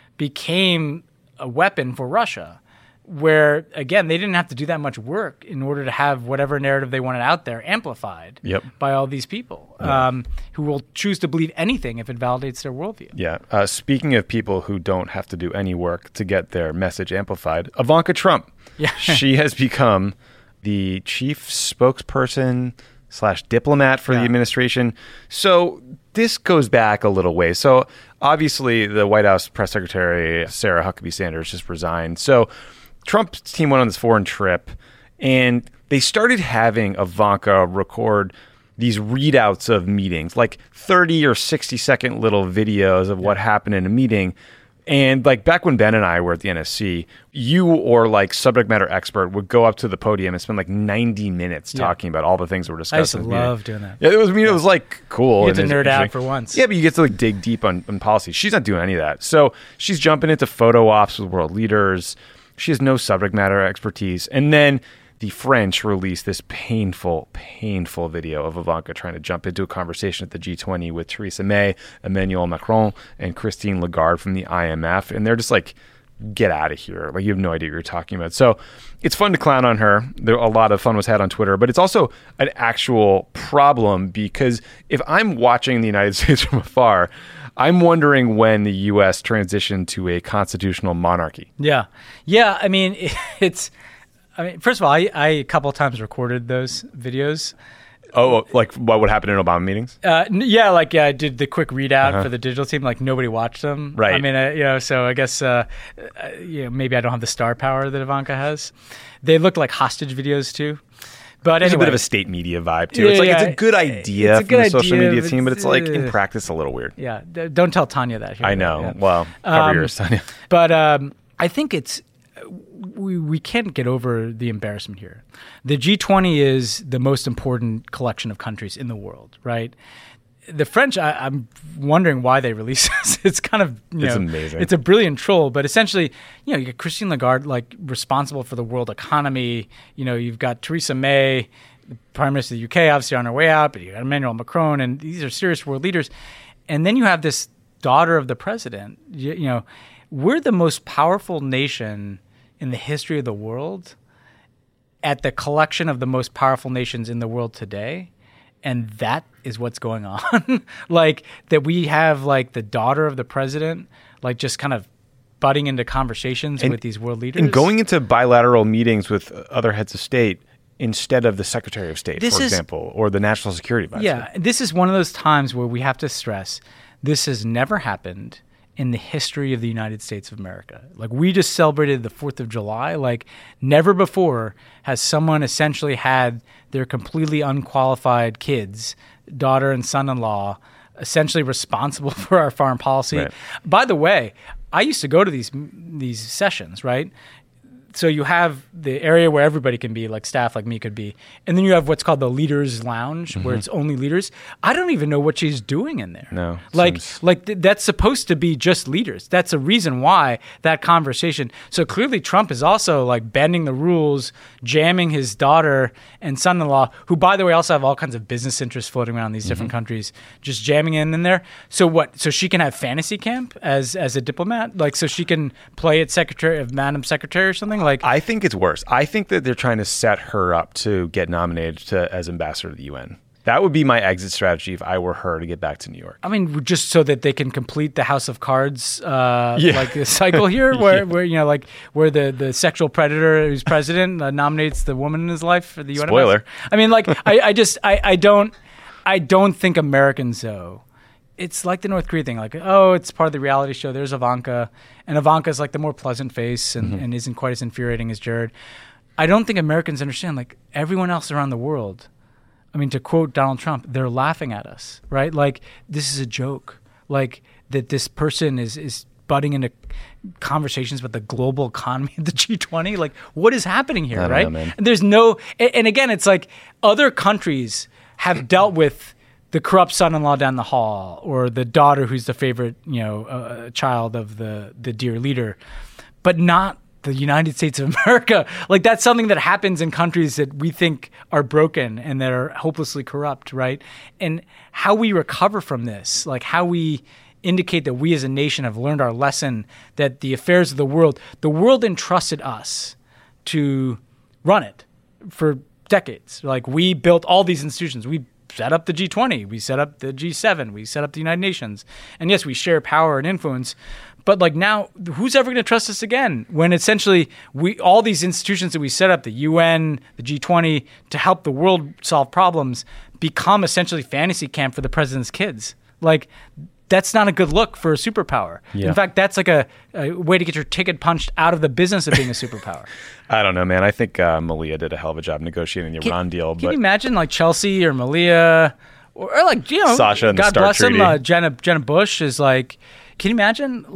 became a weapon for Russia. Where, again, they didn't have to do that much work in order to have whatever narrative they wanted out there amplified Yep. by all these people um, who will choose to believe anything if it validates their worldview. Yeah. Uh, speaking of people who don't have to do any work to get their message amplified, Ivanka Trump. Yeah. She has become the chief spokesperson slash diplomat for the Yeah. administration. So this goes back a little way. So obviously the White House press secretary, Sarah Huckabee Sanders, just resigned. So Trump's team went on this foreign trip, and they started having Ivanka record these readouts of meetings, like thirty or sixty second little videos of what happened in a meeting, And like back when Ben and I were at the N S C, you or like subject matter expert would go up to the podium and spend like ninety minutes Yeah. talking about all the things we're discussing. I used to in the meeting. love doing that. Yeah, it was. I mean, it was like cool. You get and to it's nerd out interesting. for once. Yeah, but you get to like dig deep on, on policy. She's not doing any of that. So she's jumping into photo ops with world leaders. She has no subject matter expertise. And then the French released this painful, painful video of Ivanka trying to jump into a conversation at the G twenty with Theresa May, Emmanuel Macron, and Christine Lagarde from the I M F. And they're just like, get out of here. Like, you have no idea what you're talking about. So it's fun to clown on her. There a lot of fun was had on Twitter, but it's also an actual problem because if I'm watching the United States from afar, I'm wondering when the U S transitioned to a constitutional monarchy. Yeah. Yeah. I mean, it's, I mean, first of all, I, I a couple of times recorded those videos. Oh, like what would happen in Obama meetings? Uh, n- yeah, like yeah, I did the quick readout Uh-huh. for the digital team. Like nobody watched them. Right. I mean, uh, you know, so I guess uh, uh, you know, maybe I don't have the star power that Ivanka has. They look like hostage videos too. But There's anyway, a bit of a state media vibe too. Yeah, It's like yeah. it's a good idea It's a from good the social idea, media but team, but it's like in uh, practice a little weird. yeah, d- don't tell Tanya that. Here, I know. Yeah. Well, cover Um, yours, Tanya. But um, I think it's we we can't get over the embarrassment here. The G twenty is the most important collection of countries in the world, right? The French, I, I'm wondering why they release this. It's kind of, you It's know, amazing. It's a brilliant troll, but essentially, you know, you get Christine Lagarde, like, responsible for the world economy. You know, you've got Theresa May, the Prime Minister of the U K, obviously on her way out, but you got Emmanuel Macron, and these are serious world leaders. And then you have this daughter of the president. You, you know, we're the most powerful nation in the history of the world at the collection of the most powerful nations in the world today. And that is what's going on. Like that we have like the daughter of the president, like just kind of butting into conversations And- with these world leaders. And going into bilateral meetings with other heads of state instead of the Secretary of State, This for is- example, or the National Security Advisor. Yeah, this is one of those times where we have to stress this has never happened in the history of the United States of America. Like we just celebrated the fourth of July. Like never before has someone essentially had their completely unqualified kids, daughter and son-in-law, essentially responsible for our foreign policy. Right. By the way, I used to go to these these sessions, right? So you have the area where everybody can be, like staff like me could be. And then you have what's called the leaders lounge, where it's only leaders. I don't even know what she's doing in there. No, Like, seems- like th- that's supposed to be just leaders. That's a reason why that conversation. So clearly Trump is also like bending the rules, jamming his daughter and son-in-law, who by the way also have all kinds of business interests floating around these different countries, just jamming in in there. So what? So she can have fantasy camp as as a diplomat? Like so she can play at secretary of Madam Secretary or something? Like I think it's worse. I think that they're trying to set her up to get nominated to, as ambassador to the U N. That would be my exit strategy if I were her to get back to New York. I mean, just so that they can complete the House of Cards, uh, Yeah. like the cycle here, where, Yeah. where you know, like where the, the sexual predator who's president uh, nominates the woman in his life for the U N. Spoiler. ambassador. I mean, like I, I just I, I don't I don't think Americans though. It's like the North Korea thing, like oh, it's part of the reality show. There's Ivanka, and Ivanka's like the more pleasant face and, Mm-hmm. and isn't quite as infuriating as Jared. I don't think Americans understand like everyone else around the world. I mean, to quote Donald Trump, they're laughing at us, right? Like, this is a joke. Like, that this person is, is butting into conversations about the global economy of the G twenty. Like, what is happening here, I don't right? know, man. And there's no, and, and again, it's like other countries have dealt with the corrupt son-in-law down the hall or the daughter who's the favorite, you know, uh, child of the, the dear leader, but not the United States of America. Like that's something that happens in countries that we think are broken and that are hopelessly corrupt, right? And how we recover from this, like how we indicate that we as a nation have learned our lesson that the affairs of the world, the world entrusted us to run it for decades. Like we built all these institutions. We set up the G twenty, we set up the G seven, we set up the United Nations. And yes, we share power and influence. But like now, who's ever going to trust us again when essentially we all these institutions that we set up, the U N, the G twenty, to help the world solve problems, become essentially fantasy camp for the president's kids? Like that's not a good look for a superpower. Yeah. In fact, that's like a, a way to get your ticket punched out of the business of being a superpower. I don't know, man. I think uh, Malia did a hell of a job negotiating the Can- Iran deal. Can but you imagine like Chelsea or Malia or, or like, you know, Sasha and the God Star bless him, Treaty. uh, Jenna, Jenna Bush is like, can you imagine like No.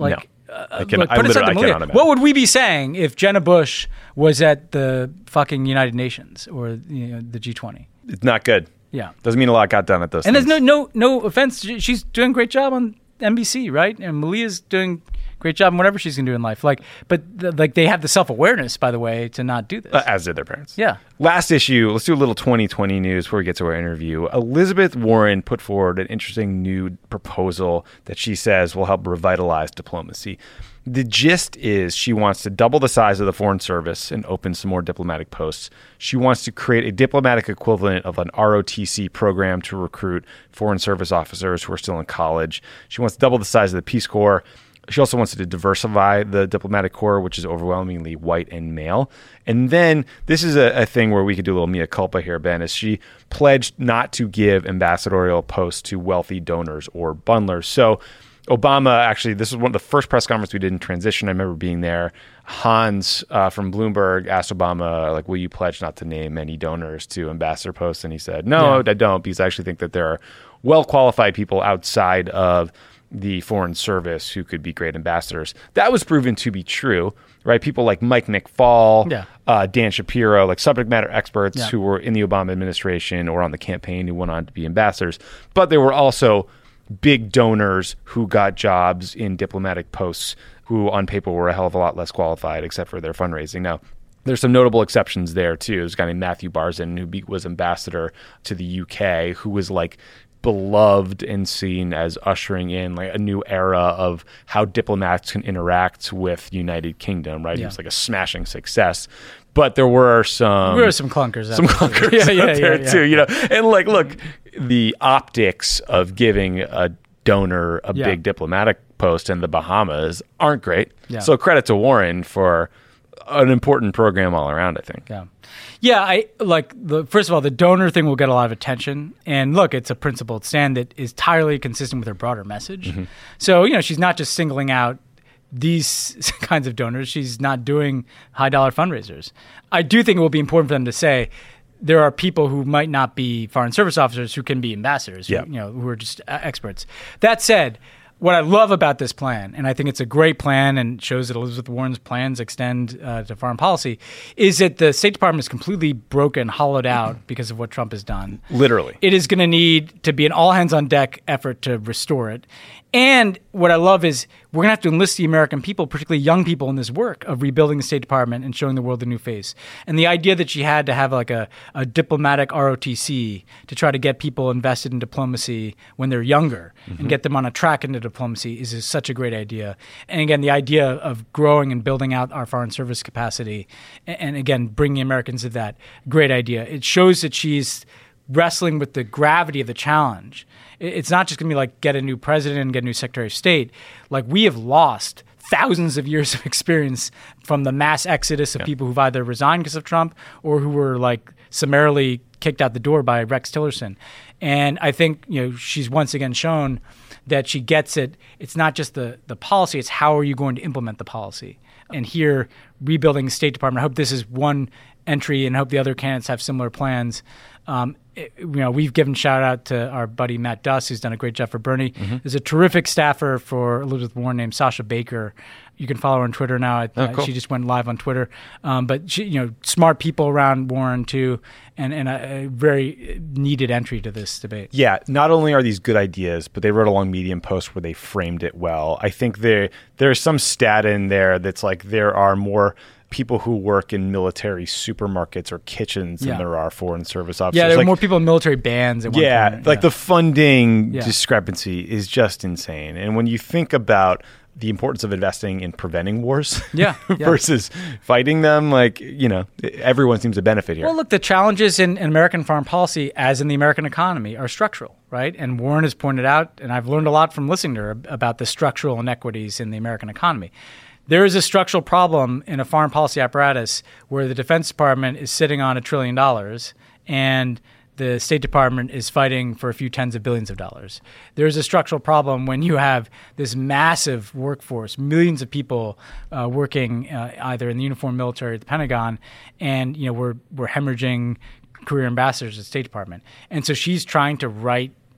uh, I can, look, I put aside literally, the I Malia. cannot imagine. What would we be saying if Jenna Bush was at the fucking United Nations or you know, the G twenty? It's not good. Yeah. Doesn't mean a lot got done at those And things. there's no no no offense. She- She's doing a great job on N B C, right? And Malia's doing a great job in whatever she's gonna do in life. Like, but the, like they have the self awareness, by the way, to not do this. Uh, as did their parents. Yeah. Last issue, let's do a little twenty twenty news before we get to our interview. Elizabeth Warren put forward an interesting new proposal that she says will help revitalize diplomacy. The gist is she wants to double the size of the Foreign Service and open some more diplomatic posts. She wants to create a diplomatic equivalent of an R O T C program to recruit Foreign Service officers who are still in college. She wants to double the size of the Peace Corps. She also wants to diversify the diplomatic corps, which is overwhelmingly white and male. And then this is a, a thing where we could do a little mea culpa here, Ben, is she pledged not to give ambassadorial posts to wealthy donors or bundlers. So Obama, actually, this was one of the first press conferences we did in transition. I remember being there. Hans uh, from Bloomberg asked Obama, like, will you pledge not to name any donors to ambassador posts? And he said, no, Yeah. I don't, because I actually think that there are well-qualified people outside of the Foreign Service who could be great ambassadors. That was proven to be true, right? People like Mike McFaul, Yeah. uh, Dan Shapiro, like subject matter experts Yeah. who were in the Obama administration or on the campaign who went on to be ambassadors. But there were also big donors who got jobs in diplomatic posts who on paper were a hell of a lot less qualified except for their fundraising. Now, there's some notable exceptions there too. There's a guy named Matthew Barzin who be, was ambassador to the U K who was like beloved and seen as ushering in like a new era of how diplomats can interact with United Kingdom, right? He Yeah. was like a smashing success. But there were some... There were some clunkers. some out there. clunkers Yeah, yeah, out there yeah, yeah. too, you know. And like, look, the optics of giving a donor a Yeah. big diplomatic post in the Bahamas aren't great. Yeah. So credit to Warren for an important program all around, I think. Yeah. Yeah, I like the first of all, the donor thing will get a lot of attention. And look, it's a principled stand that is entirely consistent with her broader message. Mm-hmm. So, you know, she's not just singling out these kinds of donors. She's not doing high dollar fundraisers. I do think it will be important for them to say there are people who might not be foreign service officers who can be ambassadors, Yeah. who, you know, who are just uh, experts. That said, what I love about this plan, and I think it's a great plan and shows that Elizabeth Warren's plans extend uh, to foreign policy, is that the State Department is completely broken, hollowed out because of what Trump has done. Literally. It is going to need to be an all-hands-on-deck effort to restore it. And what I love is we're going to have to enlist the American people, particularly young people, in this work of rebuilding the State Department and showing the world a new face. And the idea that she had to have like a, a diplomatic R O T C to try to get people invested in diplomacy when they're younger Mm-hmm. and get them on a track into diplomacy is, is such a great idea. And again, the idea of growing and building out our foreign service capacity and, and again, bringing Americans to that, great idea. It shows that she's wrestling with the gravity of the challenge. It's not just going to be like get a new president and get a new secretary of state. Like we have lost thousands of years of experience from the mass exodus of Yeah. people who've either resigned because of Trump or who were like summarily kicked out the door by Rex Tillerson. And I think, you know, she's once again shown that she gets it. It's not just the, the policy, it's how are you going to implement the policy. And here, rebuilding the State Department, I hope this is one entry and I hope the other candidates have similar plans. Um, it- you know, we've given shout out to our buddy Matt Duss, who's done a great job for Bernie. Mm-hmm. There's a terrific staffer for Elizabeth Warren named Sasha Baker. You can follow her on Twitter now. I- Oh, cool. She just went live on Twitter. Um, but she, you know, smart people around Warren too, and and a, a very needed entry to this debate. Yeah, not only are these good ideas, but they wrote a long Medium post where they framed it well. I think there there's some stat in there that's like there are more people who work in military supermarkets or kitchens Yeah. than there are foreign service officers. Yeah, there are Like, more people in military bands. At one yeah, point. like the funding Yeah. discrepancy is just insane. And when you think about the importance of investing in preventing wars Yeah, yeah. versus fighting them, like, you know, everyone seems to benefit here. Well, look, the challenges in, in American foreign policy, as in the American economy, are structural, right? And Warren has pointed out, and I've learned a lot from listening to her about the structural inequities in the American economy. There is a structural problem in a foreign policy apparatus where the Defense Department is sitting on a trillion dollars and the State Department is fighting for a few tens of billions of dollars. There's a structural problem when you have this massive workforce, millions of people uh, working uh, either in the uniformed military or the Pentagon, and you know we're we're hemorrhaging career ambassadors at the State Department. And so she's trying to right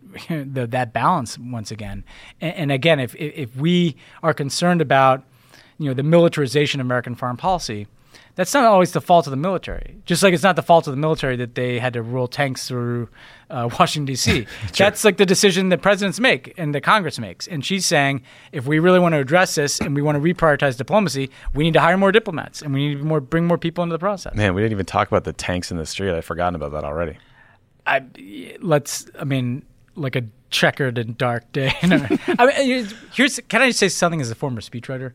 the, that balance once again. And, and again, if if we are concerned about, you know, the militarization of American foreign policy, that's not always the fault of the military. Just like it's not the fault of the military that they had to roll tanks through uh, Washington, D C That's like the decision that presidents make and the Congress makes. And she's saying, if we really want to address this and we want to reprioritize diplomacy, we need to hire more diplomats and we need to more, bring more people into the process. Man, we didn't even talk about the tanks in the street. I've forgotten about that already. I, let's, I mean, like a checkered and dark day. I mean, here's, can I just say something as a former speechwriter?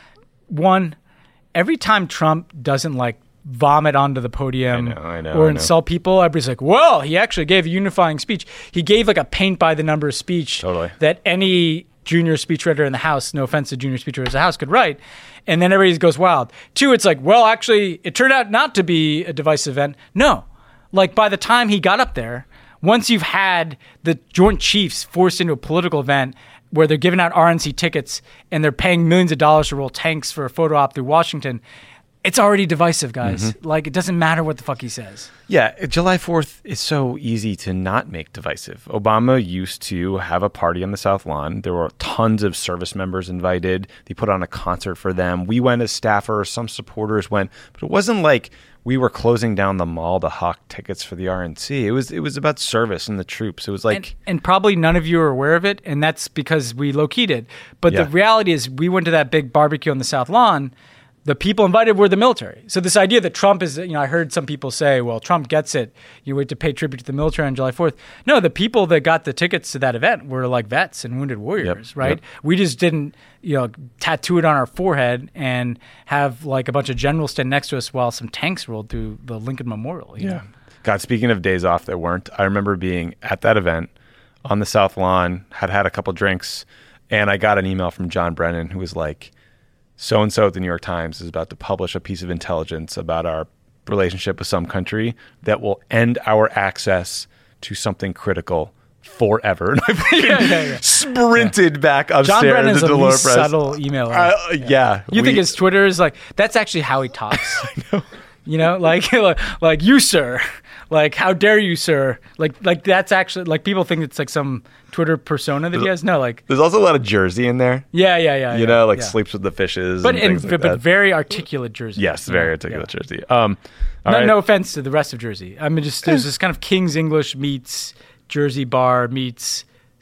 One, every time Trump doesn't like vomit onto the podium I know, I know, or I know. insult people, everybody's like, well, he actually gave a unifying speech. He gave like a paint by the number speech Totally. that any junior speechwriter in the House, no offense to junior speechwriters in the House, could write. And then everybody goes wild. Two, it's like, well, actually, it turned out not to be a divisive event. No. Like by the time he got up there, once you've had the Joint Chiefs forced into a political event where they're giving out R N C tickets and they're paying millions of dollars to roll tanks for a photo op through Washington, it's already divisive, guys. Mm-hmm. Like, it doesn't matter what the fuck he says. Yeah, July fourth is so easy to not make divisive. Obama used to have a party on the South Lawn. There were tons of service members invited. They put on a concert for them. We went as staffers. Some supporters went. But it wasn't like we were closing down the mall to hawk tickets for the R N C. It was it was about service and the troops. It was like... And, and probably none of you are aware of it, and that's because we low-keyed it. But Yeah. the reality is we went to that big barbecue on the South Lawn. The people invited were the military. So this idea that Trump is, you know, I heard some people say, well, Trump gets it. You wait to pay tribute to the military on July fourth. No, the people that got the tickets to that event were like vets and wounded warriors, Yep, right? yep. We just didn't, you know, tattoo it on our forehead and have like a bunch of generals stand next to us while some tanks rolled through the Lincoln Memorial. You know? God, speaking of days off that weren't, I remember being at that event on the South Lawn, had had a couple drinks, and I got an email from John Brennan who was like, so-and-so at the New York Times is about to publish a piece of intelligence about our relationship with some country that will end our access to something critical forever. And I Yeah, yeah, yeah. sprinted back upstairs John Brennan's to the Delora least Press. subtle emailer. Uh, yeah. You we- think his Twitter is like, that's actually how he talks. I know. You know, like, like you, sir. Like, how dare you, sir? Like, like that's actually, like, people think it's like some Twitter persona that he has. No, like, There's also a lot of Jersey in there. yeah, yeah, yeah. You yeah, know, like yeah. sleeps with the fishes But, and in, things like but that. very articulate Jersey. Yes, Yeah, very yeah. articulate Jersey. Um, all No, right. no offense to the rest of Jersey. I mean, just there's this kind of King's English meets Jersey bar meets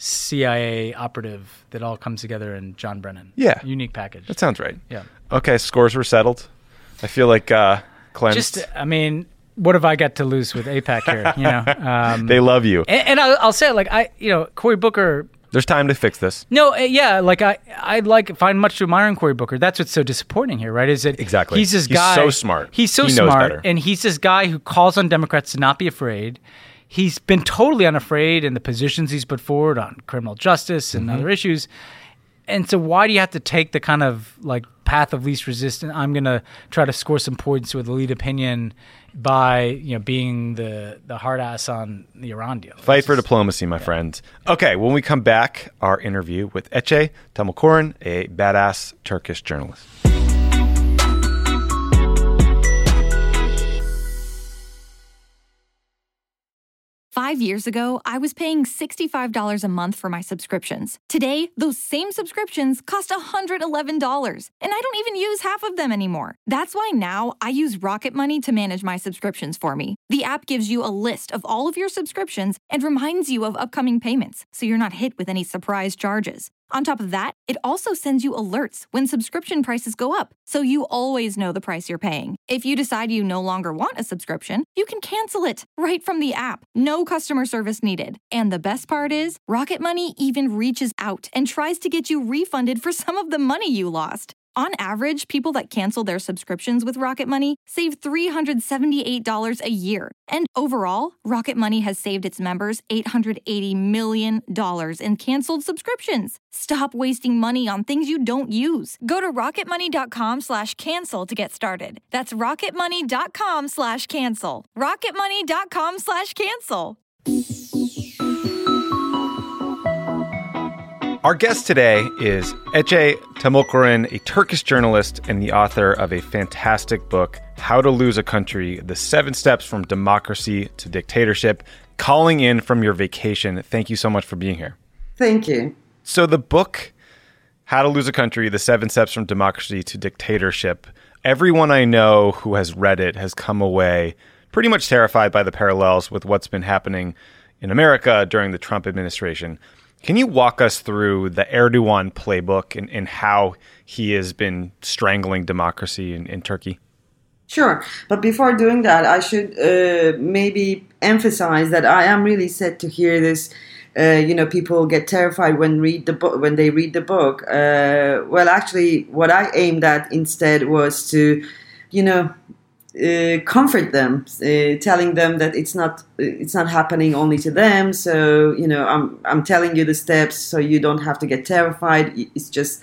C I A operative that all comes together in John Brennan. Yeah. Unique package. That sounds right. Yeah. Okay, scores were settled. I feel like uh, cleansed. Just, I mean, what have I got to lose with AIPAC here? You know, um, They love you. and, and I'll, I'll say it, like I, you know, Cory Booker. There's time to fix this. No, uh, yeah, like I, I like find much to admire in Cory Booker. That's what's so disappointing here, right? Is that Exactly. he's this He's guy. so smart. He's so He knows smart, better. and he's this guy who calls on Democrats to not be afraid. He's been totally unafraid in the positions he's put forward on criminal justice and Mm-hmm. other issues. And so why do you have to take the kind of like path of least resistance? I'm going to try to score some points with the lead opinion by, you know, being the, the hard ass on the Iran deal. Fight for diplomacy, my friend. Okay, when we come back, our interview with Ece Temelkuran, a badass Turkish journalist. Five years ago, I was paying sixty-five dollars a month for my subscriptions. Today, those same subscriptions cost one hundred eleven dollars, and I don't even use half of them anymore. That's why now I use Rocket Money to manage my subscriptions for me. The app gives you a list of all of your subscriptions and reminds you of upcoming payments, so you're not hit with any surprise charges. On top of that, it also sends you alerts when subscription prices go up, so you always know the price you're paying. If you decide you no longer want a subscription, you can cancel it right from the app. No customer service needed. And the best part is, Rocket Money even reaches out and tries to get you refunded for some of the money you lost. On average, people that cancel their subscriptions with Rocket Money save three hundred seventy-eight dollars a year. And overall, Rocket Money has saved its members eight hundred eighty million dollars in canceled subscriptions. Stop wasting money on things you don't use. Go to rocketmoney.com slash cancel to get started. That's rocketmoney.com slash cancel. rocketmoney.com slash cancel. Our guest today is Ece Temelkuran, a Turkish journalist and the author of a fantastic book, How to Lose a Country, The Seven Steps from Democracy to Dictatorship. calling in from your vacation. Thank you so much for being here. Thank you. So the book, How to Lose a Country, The Seven Steps from Democracy to Dictatorship, everyone I know who has read it has come away pretty much terrified by the parallels with what's been happening in America during the Trump administration. Can you walk us through the Erdogan playbook and, and how he has been strangling democracy in, in Turkey? Sure. But before doing that, I should uh, maybe emphasize that I am really sad to hear this. Uh, you know, people get terrified when read the book when they read the book. Uh, well, actually, what I aimed at instead was to, you know, uh, comfort them, uh, telling them that it's not it's not happening only to them. So, you know, I'm I'm telling you the steps, so you don't have to get terrified. It's just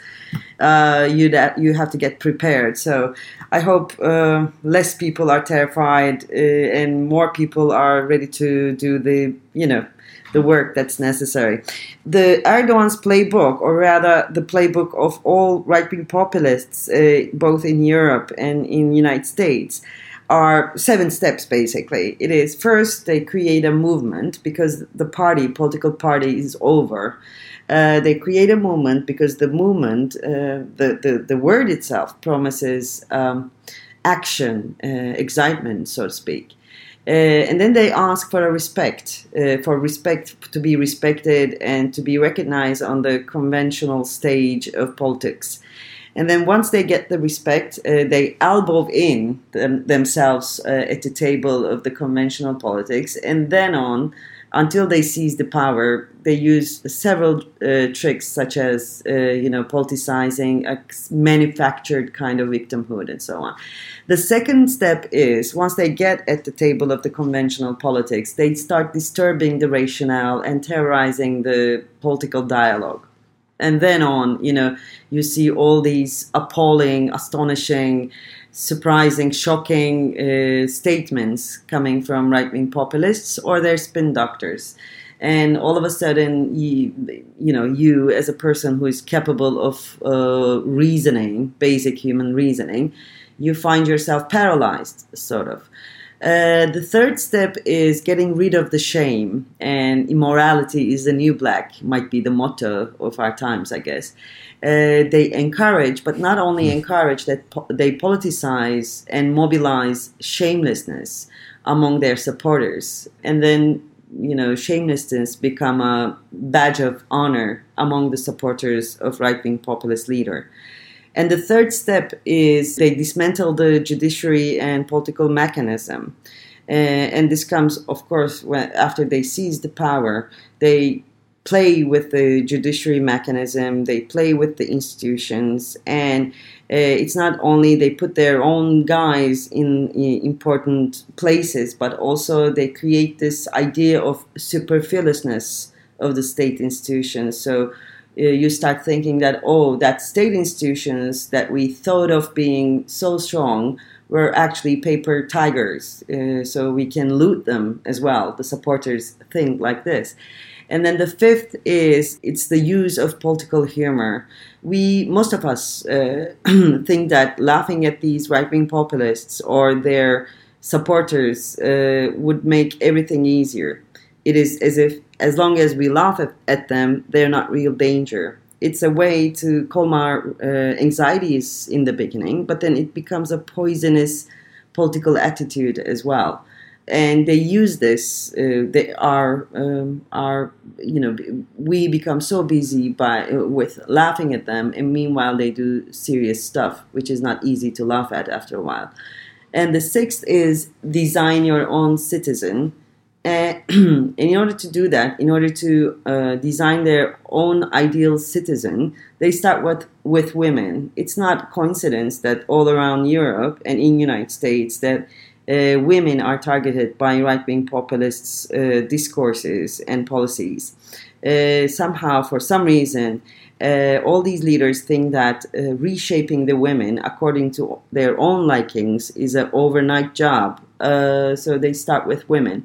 uh, you that you have to get prepared. So, I hope uh, less people are terrified uh, and more people are ready to do the, you know, the work that's necessary. The Erdogan's playbook, or rather the playbook of all right-wing populists, uh, both in Europe and in the United States, are seven steps, basically. It is, first, they create a movement because the party, political party, is over. Uh, they create a movement because the movement, uh, the, the, the word itself, promises um, action, uh, excitement, so to speak. Uh, and then they ask for a respect, uh, for respect to be respected and to be recognized on the conventional stage of politics. And then once they get the respect, uh, they elbow in them, themselves uh, at the table of the conventional politics. And then on, until they seize the power, they use several uh, tricks such as, uh, you know, politicizing, a manufactured kind of victimhood and so on. The second step is, once they get at the table of the conventional politics, they start disturbing the rationale and terrorizing the political dialogue. And then on, you know, you see all these appalling, astonishing, surprising, shocking uh, statements coming from right-wing populists or their spin doctors. And all of a sudden, you, you know, you as a person who is capable of uh, reasoning, basic human reasoning, you find yourself paralyzed, sort of. Uh, the third step is getting rid of the shame, and immorality is the new black, might be the motto of our times, I guess. Uh, they encourage, but not only encourage, that po- they politicize and mobilize shamelessness among their supporters. And then, you know, shamelessness become a badge of honor among the supporters of right-wing populist leader. And the third step is they dismantle the judiciary and political mechanism. Uh, and this comes, of course, when, after they seize the power. They play with the judiciary mechanism, they play with the institutions, and uh, it's not only they put their own guys in, in important places, but also they create this idea of superfluousness of the state institutions. So uh, you start thinking that, oh, that state institutions that we thought of being so strong were actually paper tigers, uh, so we can loot them as well. The supporters think like this. And then the fifth is it's the use of political humor. We, most of us, uh, think that laughing at these right-wing populists or their supporters uh, would make everything easier. It is as if as long as we laugh at, at them, they're not real danger. It's a way to calm our uh, anxieties in the beginning, but then it becomes a poisonous political attitude as well. And they use this. Uh, they are, um, are, you know, we become so busy by uh, with laughing at them, and meanwhile they do serious stuff, which is not easy to laugh at after a while. And the sixth is design your own citizen. Uh, and in order to do that, in order to uh, design their own ideal citizen, they start with, with women. It's not coincidence that all around Europe and in the United States that uh, women are targeted by right-wing populists' uh, discourses and policies. Uh, somehow, for some reason, uh, all these leaders think that uh, reshaping the women according to their own likings is an overnight job. Uh, so they start with women.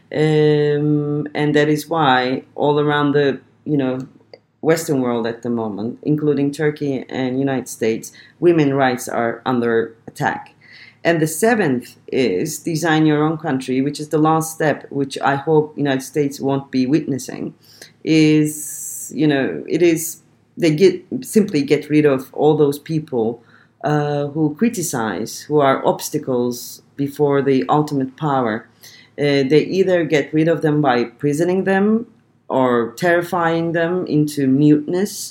Um, and that is why all around the, you know, Western world at the moment, including Turkey and United States, women's rights are under attack. And the seventh is design your own country, which is the last step, which I hope the United States won't be witnessing, is, you know, it is, they get simply get rid of all those people uh, who criticize, who are obstacles before the ultimate power. Uh, they either get rid of them by prisoning them or terrifying them into muteness,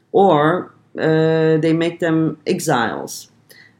or uh, they make them exiles.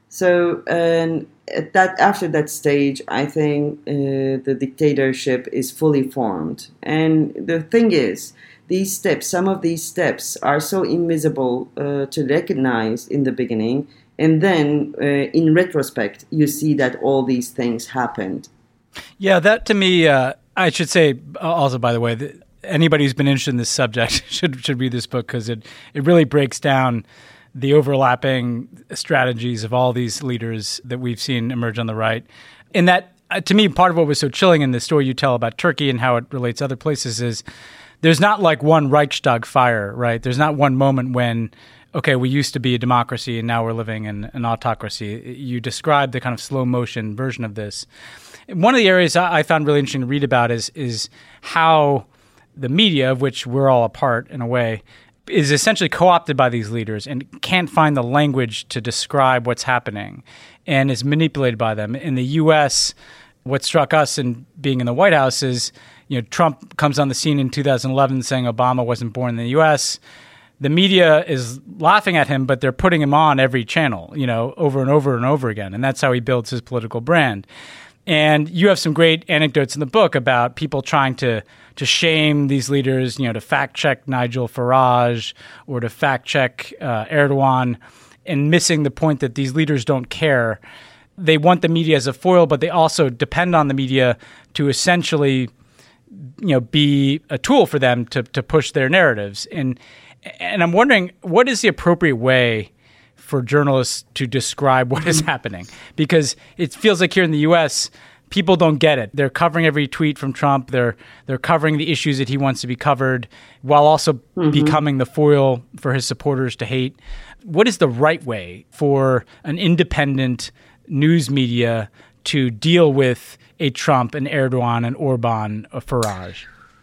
So uh, at that, after that stage, I think uh, the dictatorship is fully formed. And the thing is, these steps, some of these steps are so invisible uh, to recognize in the beginning, and then uh, in retrospect, you see that all these things happened. Yeah, that to me, uh, I should say also, by the way, that anybody who's been interested in this subject should should read this book, because it, it really breaks down the overlapping strategies of all these leaders that we've seen emerge on the right. And that, uh, to me, part of what was so chilling in the story you tell about Turkey and how it relates to other places is there's not like one Reichstag fire, right? There's not one moment when, okay, we used to be a democracy and now we're living in an autocracy. You described the kind of slow motion version of this. One of the areas I found really interesting to read about is is how the media, of which we're all a part in a way, is essentially co-opted by these leaders and can't find the language to describe what's happening and is manipulated by them. In the U S, what struck us in being in the White House is, you know, Trump comes on the scene in two thousand eleven saying Obama wasn't born in the U S. The media is laughing at him, but they're putting him on every channel, you know, over and over and over again. And that's how he builds his political brand. And you have some great anecdotes in the book about people trying to to shame these leaders, you know, to fact check Nigel Farage or to fact check uh, Erdogan, and missing the point that these leaders don't care. They want the media as a foil, but they also depend on the media to essentially, you know, be a tool for them to to push their narratives. And and I'm wondering, what is the appropriate way for journalists to describe what is happening? Because it feels like here in the U S, people don't get it. They're covering every tweet from Trump. They're they're covering the issues that he wants to be covered, while also mm-hmm. becoming the foil for his supporters to hate. What is the right way for an independent news media to deal with a Trump, an Erdogan, an Orban, a Farage?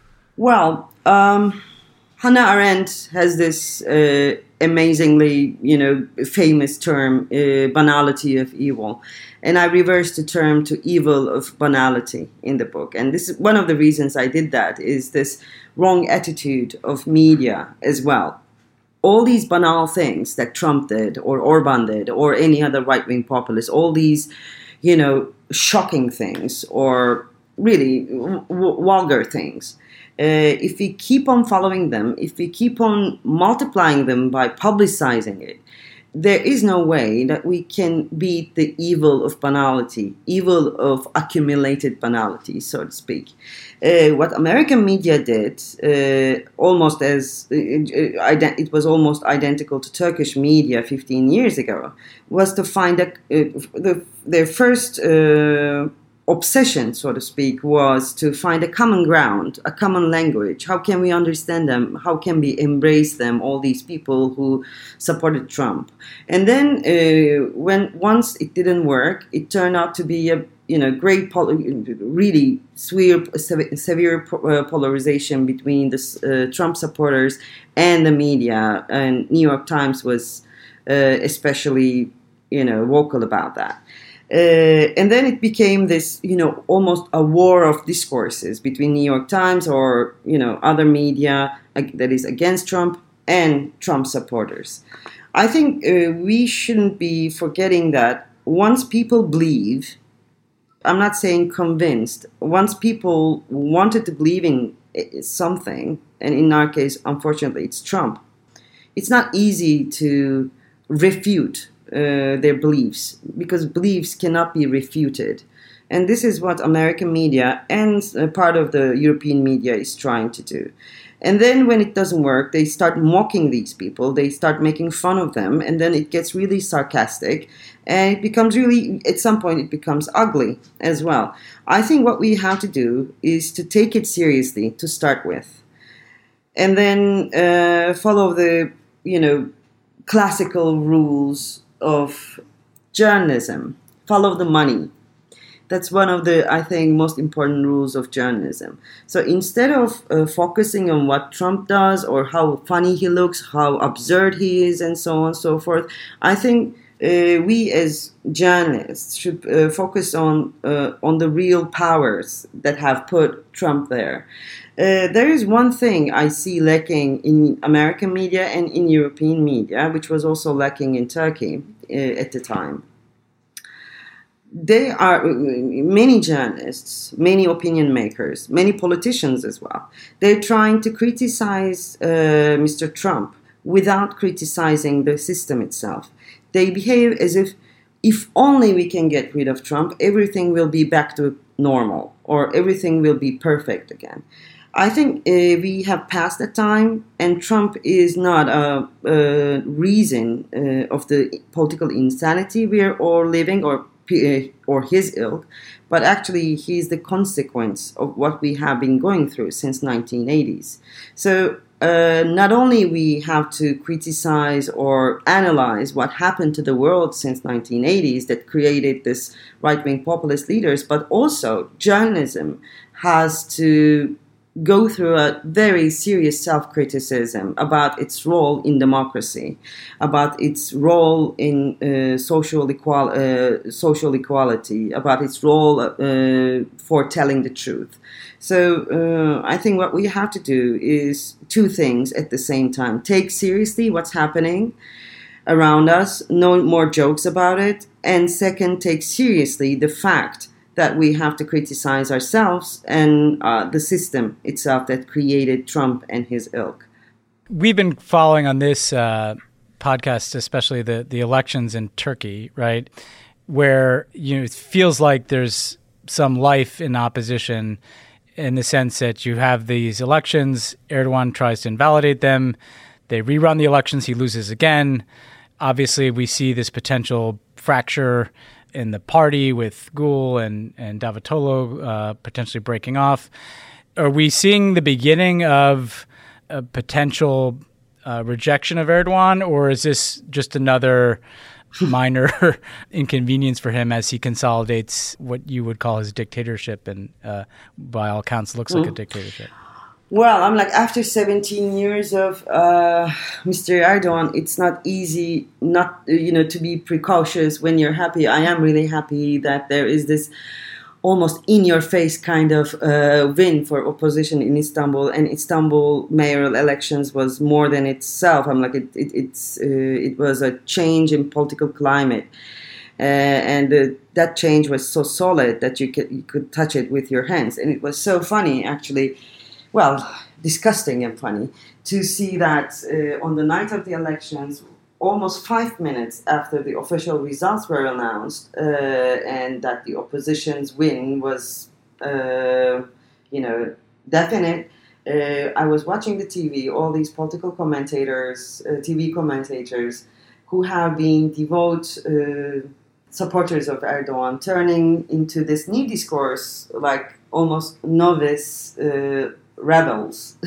Well, um, Hannah Arendt has this uh, amazingly, you know, famous term, uh, banality of evil. And I reversed the term to evil of banality in the book. And this is one of the reasons I did that, is this wrong attitude of media as well. All these banal things that Trump did or Orban did or any other right-wing populist, all these, you know, shocking things or really w- vulgar things. Uh, if we keep on following them, if we keep on multiplying them by publicizing it, there is no way that we can beat the evil of banality, evil of accumulated banality, so to speak. Uh, what American media did, uh, almost as uh, ident- it was almost identical to Turkish media fifteen years ago, was to find a, uh, the, their first uh, obsession, so to speak, was to find a common ground, a common language. How can we understand them? How can we embrace them, all these people who supported Trump? And then uh, when once it didn't work, it turned out to be a you know great, pol- really severe, severe uh, polarization between the uh, Trump supporters and the media. And New York Times was uh, especially you know vocal about that. Uh, and then it became this, you know, almost a war of discourses between New York Times or, you know, other media uh, that is against Trump and Trump supporters. I think uh, we shouldn't be forgetting that once people believe, I'm not saying convinced, once people wanted to believe in something, and in our case, unfortunately, it's Trump, it's not easy to refute Uh, their beliefs, because beliefs cannot be refuted. And this is what American media and uh, part of the European media is trying to do. And then when it doesn't work, they start mocking these people, they start making fun of them, and then it gets really sarcastic, and it becomes really, at some point, it becomes ugly as well. I think what we have to do is to take it seriously to start with, and then uh, follow the, you know, classical rules of journalism. follow the money. That's one of the, I think, most important rules of journalism. So instead of uh, focusing on what Trump does or how funny he looks, how absurd he is, and so on and so forth, I think uh, we as journalists should uh, focus on uh, on the real powers that have put Trump there. Uh, there is one thing I see lacking in American media and in European media, which was also lacking in Turkey uh, at the time. They are many journalists, many opinion makers, many politicians as well. They're trying to criticize uh, Mister Trump without criticizing the system itself. They behave as if, if only we can get rid of Trump, everything will be back to normal or everything will be perfect again. I think uh, we have passed that time, and Trump is not a, a reason uh, of the political insanity we are all living, or or his ilk, but actually he's the consequence of what we have been going through since nineteen eighties. So uh, not only we have to criticize or analyze what happened to the world since nineteen eighties that created this right-wing populist leaders, but also journalism has to go through a very serious self-criticism about its role in democracy, about its role in uh, social, equal, uh, social equality, about its role uh, for telling the truth. So uh, I think what we have to do is two things at the same time. Take seriously what's happening around us, no more jokes about it, and second, take seriously the fact that we have to criticize ourselves and uh, the system itself that created Trump and his ilk. We've been following on this uh, podcast, especially the, the elections in Turkey, right, where you know it feels like there's some life in opposition in the sense that you have these elections, Erdogan tries to invalidate them, they rerun the elections, he loses again. Obviously, we see this potential fracture in the party with Gül and, and Davutoglu uh, potentially breaking off. Are we seeing the beginning of a potential uh, rejection of Erdogan, or is this just another minor inconvenience for him as he consolidates what you would call his dictatorship and uh, by all accounts looks like mm. a dictatorship? Well, I'm like, after seventeen years of uh, Mister Erdogan, it's not easy not, you know, to be precautious when you're happy. I am really happy that there is this almost in-your-face kind of uh, win for opposition in Istanbul, and Istanbul mayoral elections was more than itself. I'm like, it, it, it's, uh, it was a change in political climate. Uh, and uh, that change was so solid that you could, you could touch it with your hands. And it was so funny, actually. Well, disgusting and funny to see that uh, on the night of the elections, almost five minutes after the official results were announced, uh, and that the opposition's win was, uh, you know, definite. Uh, I was watching the T V, all these political commentators, uh, T V commentators, who have been devout uh, supporters of Erdogan, turning into this new discourse like almost novice Uh, rebels.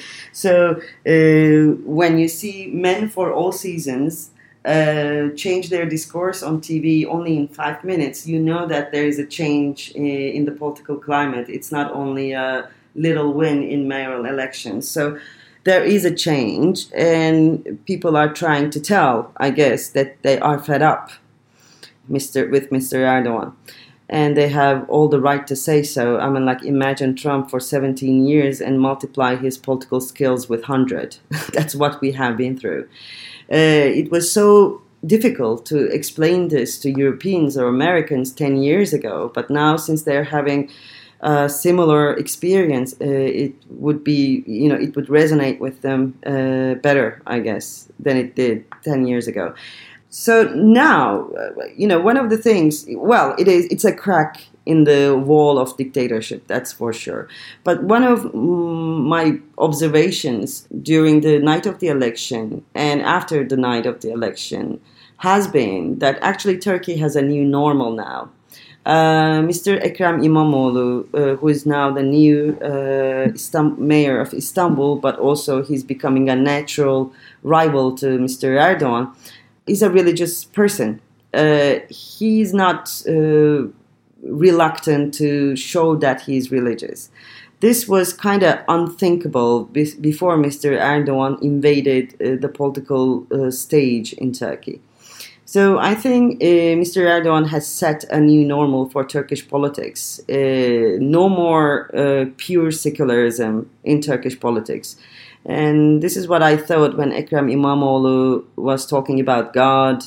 So uh, when you see men for all seasons uh, change their discourse on T V only in five minutes, you know that there is a change in, in the political climate. It's not only a little win in mayoral elections. So there is a change, and people are trying to tell, I guess, that they are fed up Mister with Mister Erdogan. And they have all the right to say so. I mean, like, imagine Trump for seventeen years and multiply his political skills with one hundred. That's what we have been through. Uh, it was so difficult to explain this to Europeans or Americans ten years ago. But now, since they're having a similar experience, uh, it would be, you know, it would resonate with them uh, better, I guess, than it did ten years ago. So now, you know, one of the things, well, it is, it's a crack in the wall of dictatorship, that's for sure. But one of my observations during the night of the election and after the night of the election has been that actually Turkey has a new normal now. Uh, Mister Ekrem İmamoğlu, uh, who is now the new uh, Istam- mayor of Istanbul, but also he's becoming a natural rival to Mister Erdogan, is a religious person. uh, he's not uh, reluctant to show that he's religious. This was kind of unthinkable be- before Mister Erdogan invaded uh, the political uh, stage in Turkey. So I think uh, Mister Erdogan has set a new normal for Turkish politics. Uh, no more uh, pure secularism in Turkish politics. And this is what I thought when Ekrem İmamoğlu was talking about God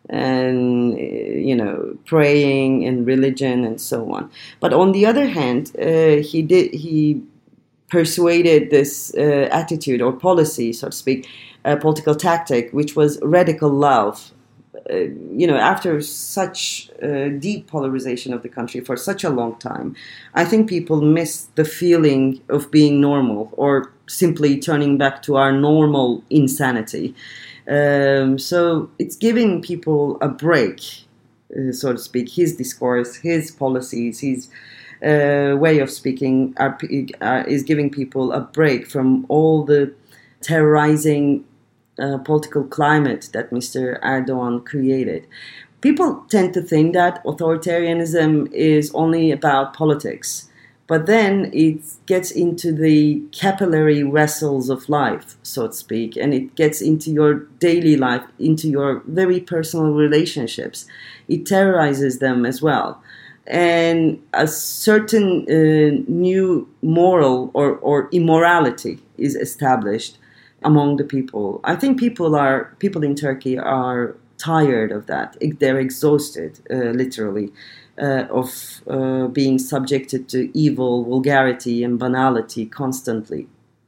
and, you know, praying and religion and so on. But on the other hand, uh, he did he persuaded this uh, attitude or policy, so to speak, a political tactic, which was radical love. Uh, you know, after such uh, deep polarization of the country for such a long time, I think people miss the feeling of being normal or simply turning back to our normal insanity. Um, so it's giving people a break, uh, so to speak. His discourse, his policies, his uh, way of speaking are, are, is giving people a break from all the terrorizing Uh, political climate that Mister Erdogan created. People tend to think that authoritarianism is only about politics, but then it gets into the capillary vessels of life, so to speak, and it gets into your daily life, into your very personal relationships. It terrorizes them as well. And a certain uh, new moral or, or immorality is established among the people. I think people are people in Turkey are tired of that. They're exhausted, uh, literally, uh, of uh, being subjected to evil, vulgarity, and banality constantly.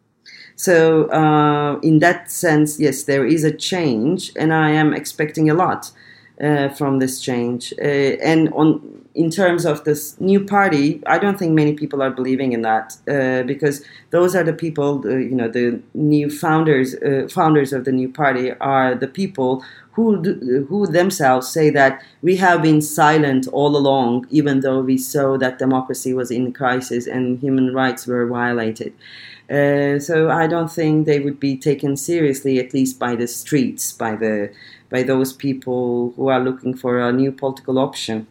So, uh, in that sense, yes, there is a change, and I am expecting a lot uh, from this change. Uh, and on in terms of this new party, I don't think many people are believing in that uh, because those are the people, uh, you know, the new founders, uh, founders of the new party are the people who do, who themselves say that we have been silent all along, even though we saw that democracy was in crisis and human rights were violated. Uh, so I don't think they would be taken seriously, at least by the streets, by the by those people who are looking for a new political option.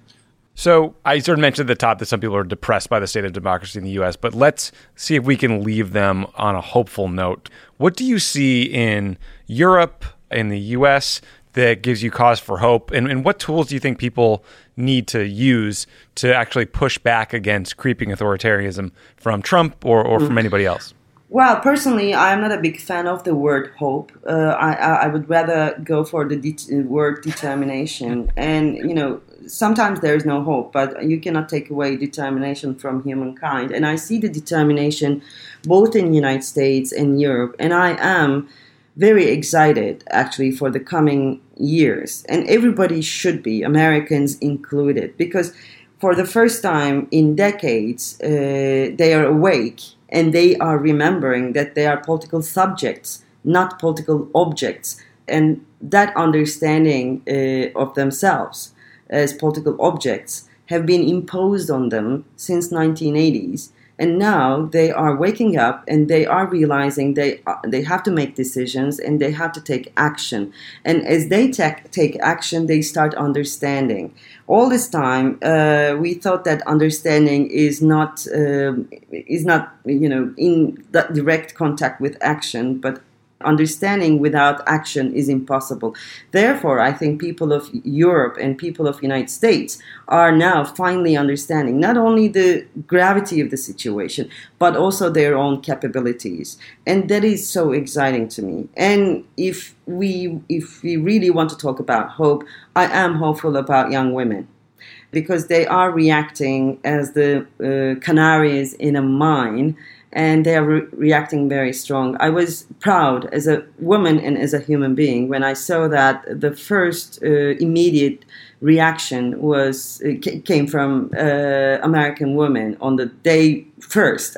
So I sort of mentioned at the top that some people are depressed by the state of democracy in the U S, but let's see if we can leave them on a hopeful note. What do you see in Europe, in the U S, that gives you cause for hope? And, and what tools do you think people need to use to actually push back against creeping authoritarianism from Trump or, or from anybody else? Well, personally, I'm not a big fan of the word hope. Uh, I, I would rather go for the de- word determination. And, you know, sometimes there is no hope, but you cannot take away determination from humankind. And I see the determination both in the United States and Europe. And I am very excited, actually, for the coming years. And everybody should be, Americans included, because for the first time in decades, uh, they are awake and they are remembering that they are political subjects, not political objects. And that understanding uh, of themselves as political objects have been imposed on them since nineteen eighties. And now they are waking up and they are realizing they uh, they have to make decisions and they have to take action. And as they take take action, they start understanding. All this time, uh, we thought that understanding is not uh, is not you know in that direct contact with action, but understanding without action is impossible. Therefore, I think people of Europe and people of the United States are now finally understanding not only the gravity of the situation, but also their own capabilities. And that is so exciting to me. And if we, if we really want to talk about hope, I am hopeful about young women, because they are reacting as the uh, canaries in a mine, and they are re- reacting very strong. I was proud as a woman and as a human being when I saw that the first uh, immediate reaction was uh, c- came from uh, American women on the day first,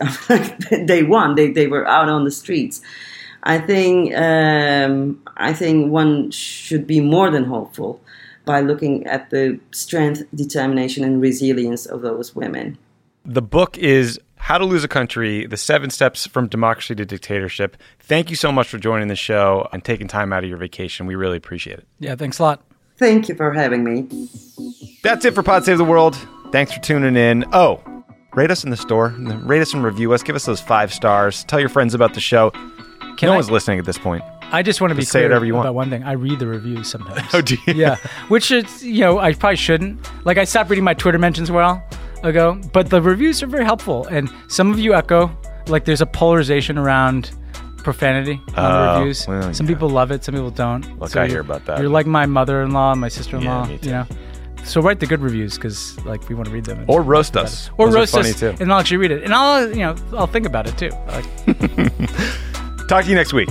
day one. They they were out on the streets. I think um, I think one should be more than hopeful by looking at the strength, determination, and resilience of those women. The book is How to Lose a Country, The Seven Steps from Democracy to Dictatorship. Thank you so much for joining the show and taking time out of your vacation. We really appreciate it. Yeah, thanks a lot. Thank you for having me. That's it for Pod Save the World. Thanks for tuning in. Oh, rate us in the store. Rate us and review us. Give us those five stars. Tell your friends about the show. Can no I- one's listening at this point. I just want to be Just say clear whatever you want. about one thing. I read the reviews sometimes. Oh, do you? Yeah, which is, you know, I probably shouldn't. Like, I stopped reading my Twitter mentions a while ago, but the reviews are very helpful. And some of you echo, like, there's a polarization around profanity on Oh, the reviews. well, some yeah. people love it, some people don't. Look, I you're- hear about that. You're like my mother-in-law and my sister-in-law, Yeah, me too. you know. So write the good reviews because, like, we want to read them. and Or roast talk about us. it. Or Those are roast funny us, too. and I'll actually read it. And I'll, you know, I'll think about it too. Like, Talk to you next week.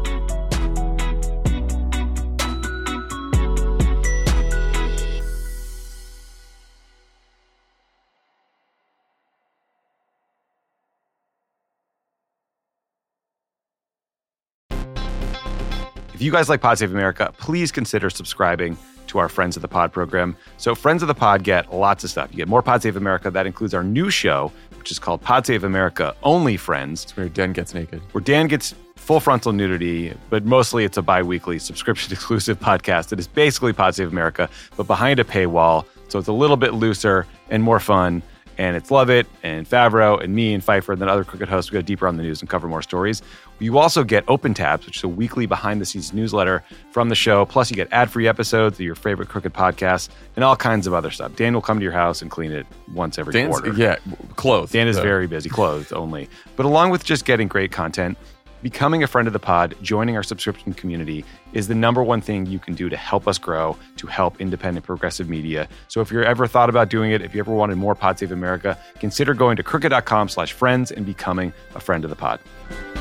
If you guys like Pod Save America, please consider subscribing to our Friends of the Pod program. So Friends of the Pod get lots of stuff. You get more Pod Save America. That includes our new show, which is called Pod Save America Only Friends, Where Dan gets naked. where Dan gets full frontal nudity, but mostly it's a bi-weekly subscription-exclusive podcast that is basically Pod Save America, but behind a paywall. So it's a little bit looser and more fun. And it's Lovett and Favreau and me and Pfeiffer and then other Crooked hosts. We go deeper on the news and cover more stories. You also get Open Tabs, which is a weekly behind-the-scenes newsletter from the show. Plus, you get ad-free episodes of your favorite Crooked podcasts and all kinds of other stuff. Dan will come to your house and clean it once every Dan's, quarter. yeah, clothes. Dan is So- very busy, clothed only. But along with just getting great content, becoming a friend of the pod, joining our subscription community is the number one thing you can do to help us grow, to help independent progressive media. So if you're ever thought about doing it, if you ever wanted more Pod Save America, consider going to crooked dot com slash friends and becoming a friend of the pod.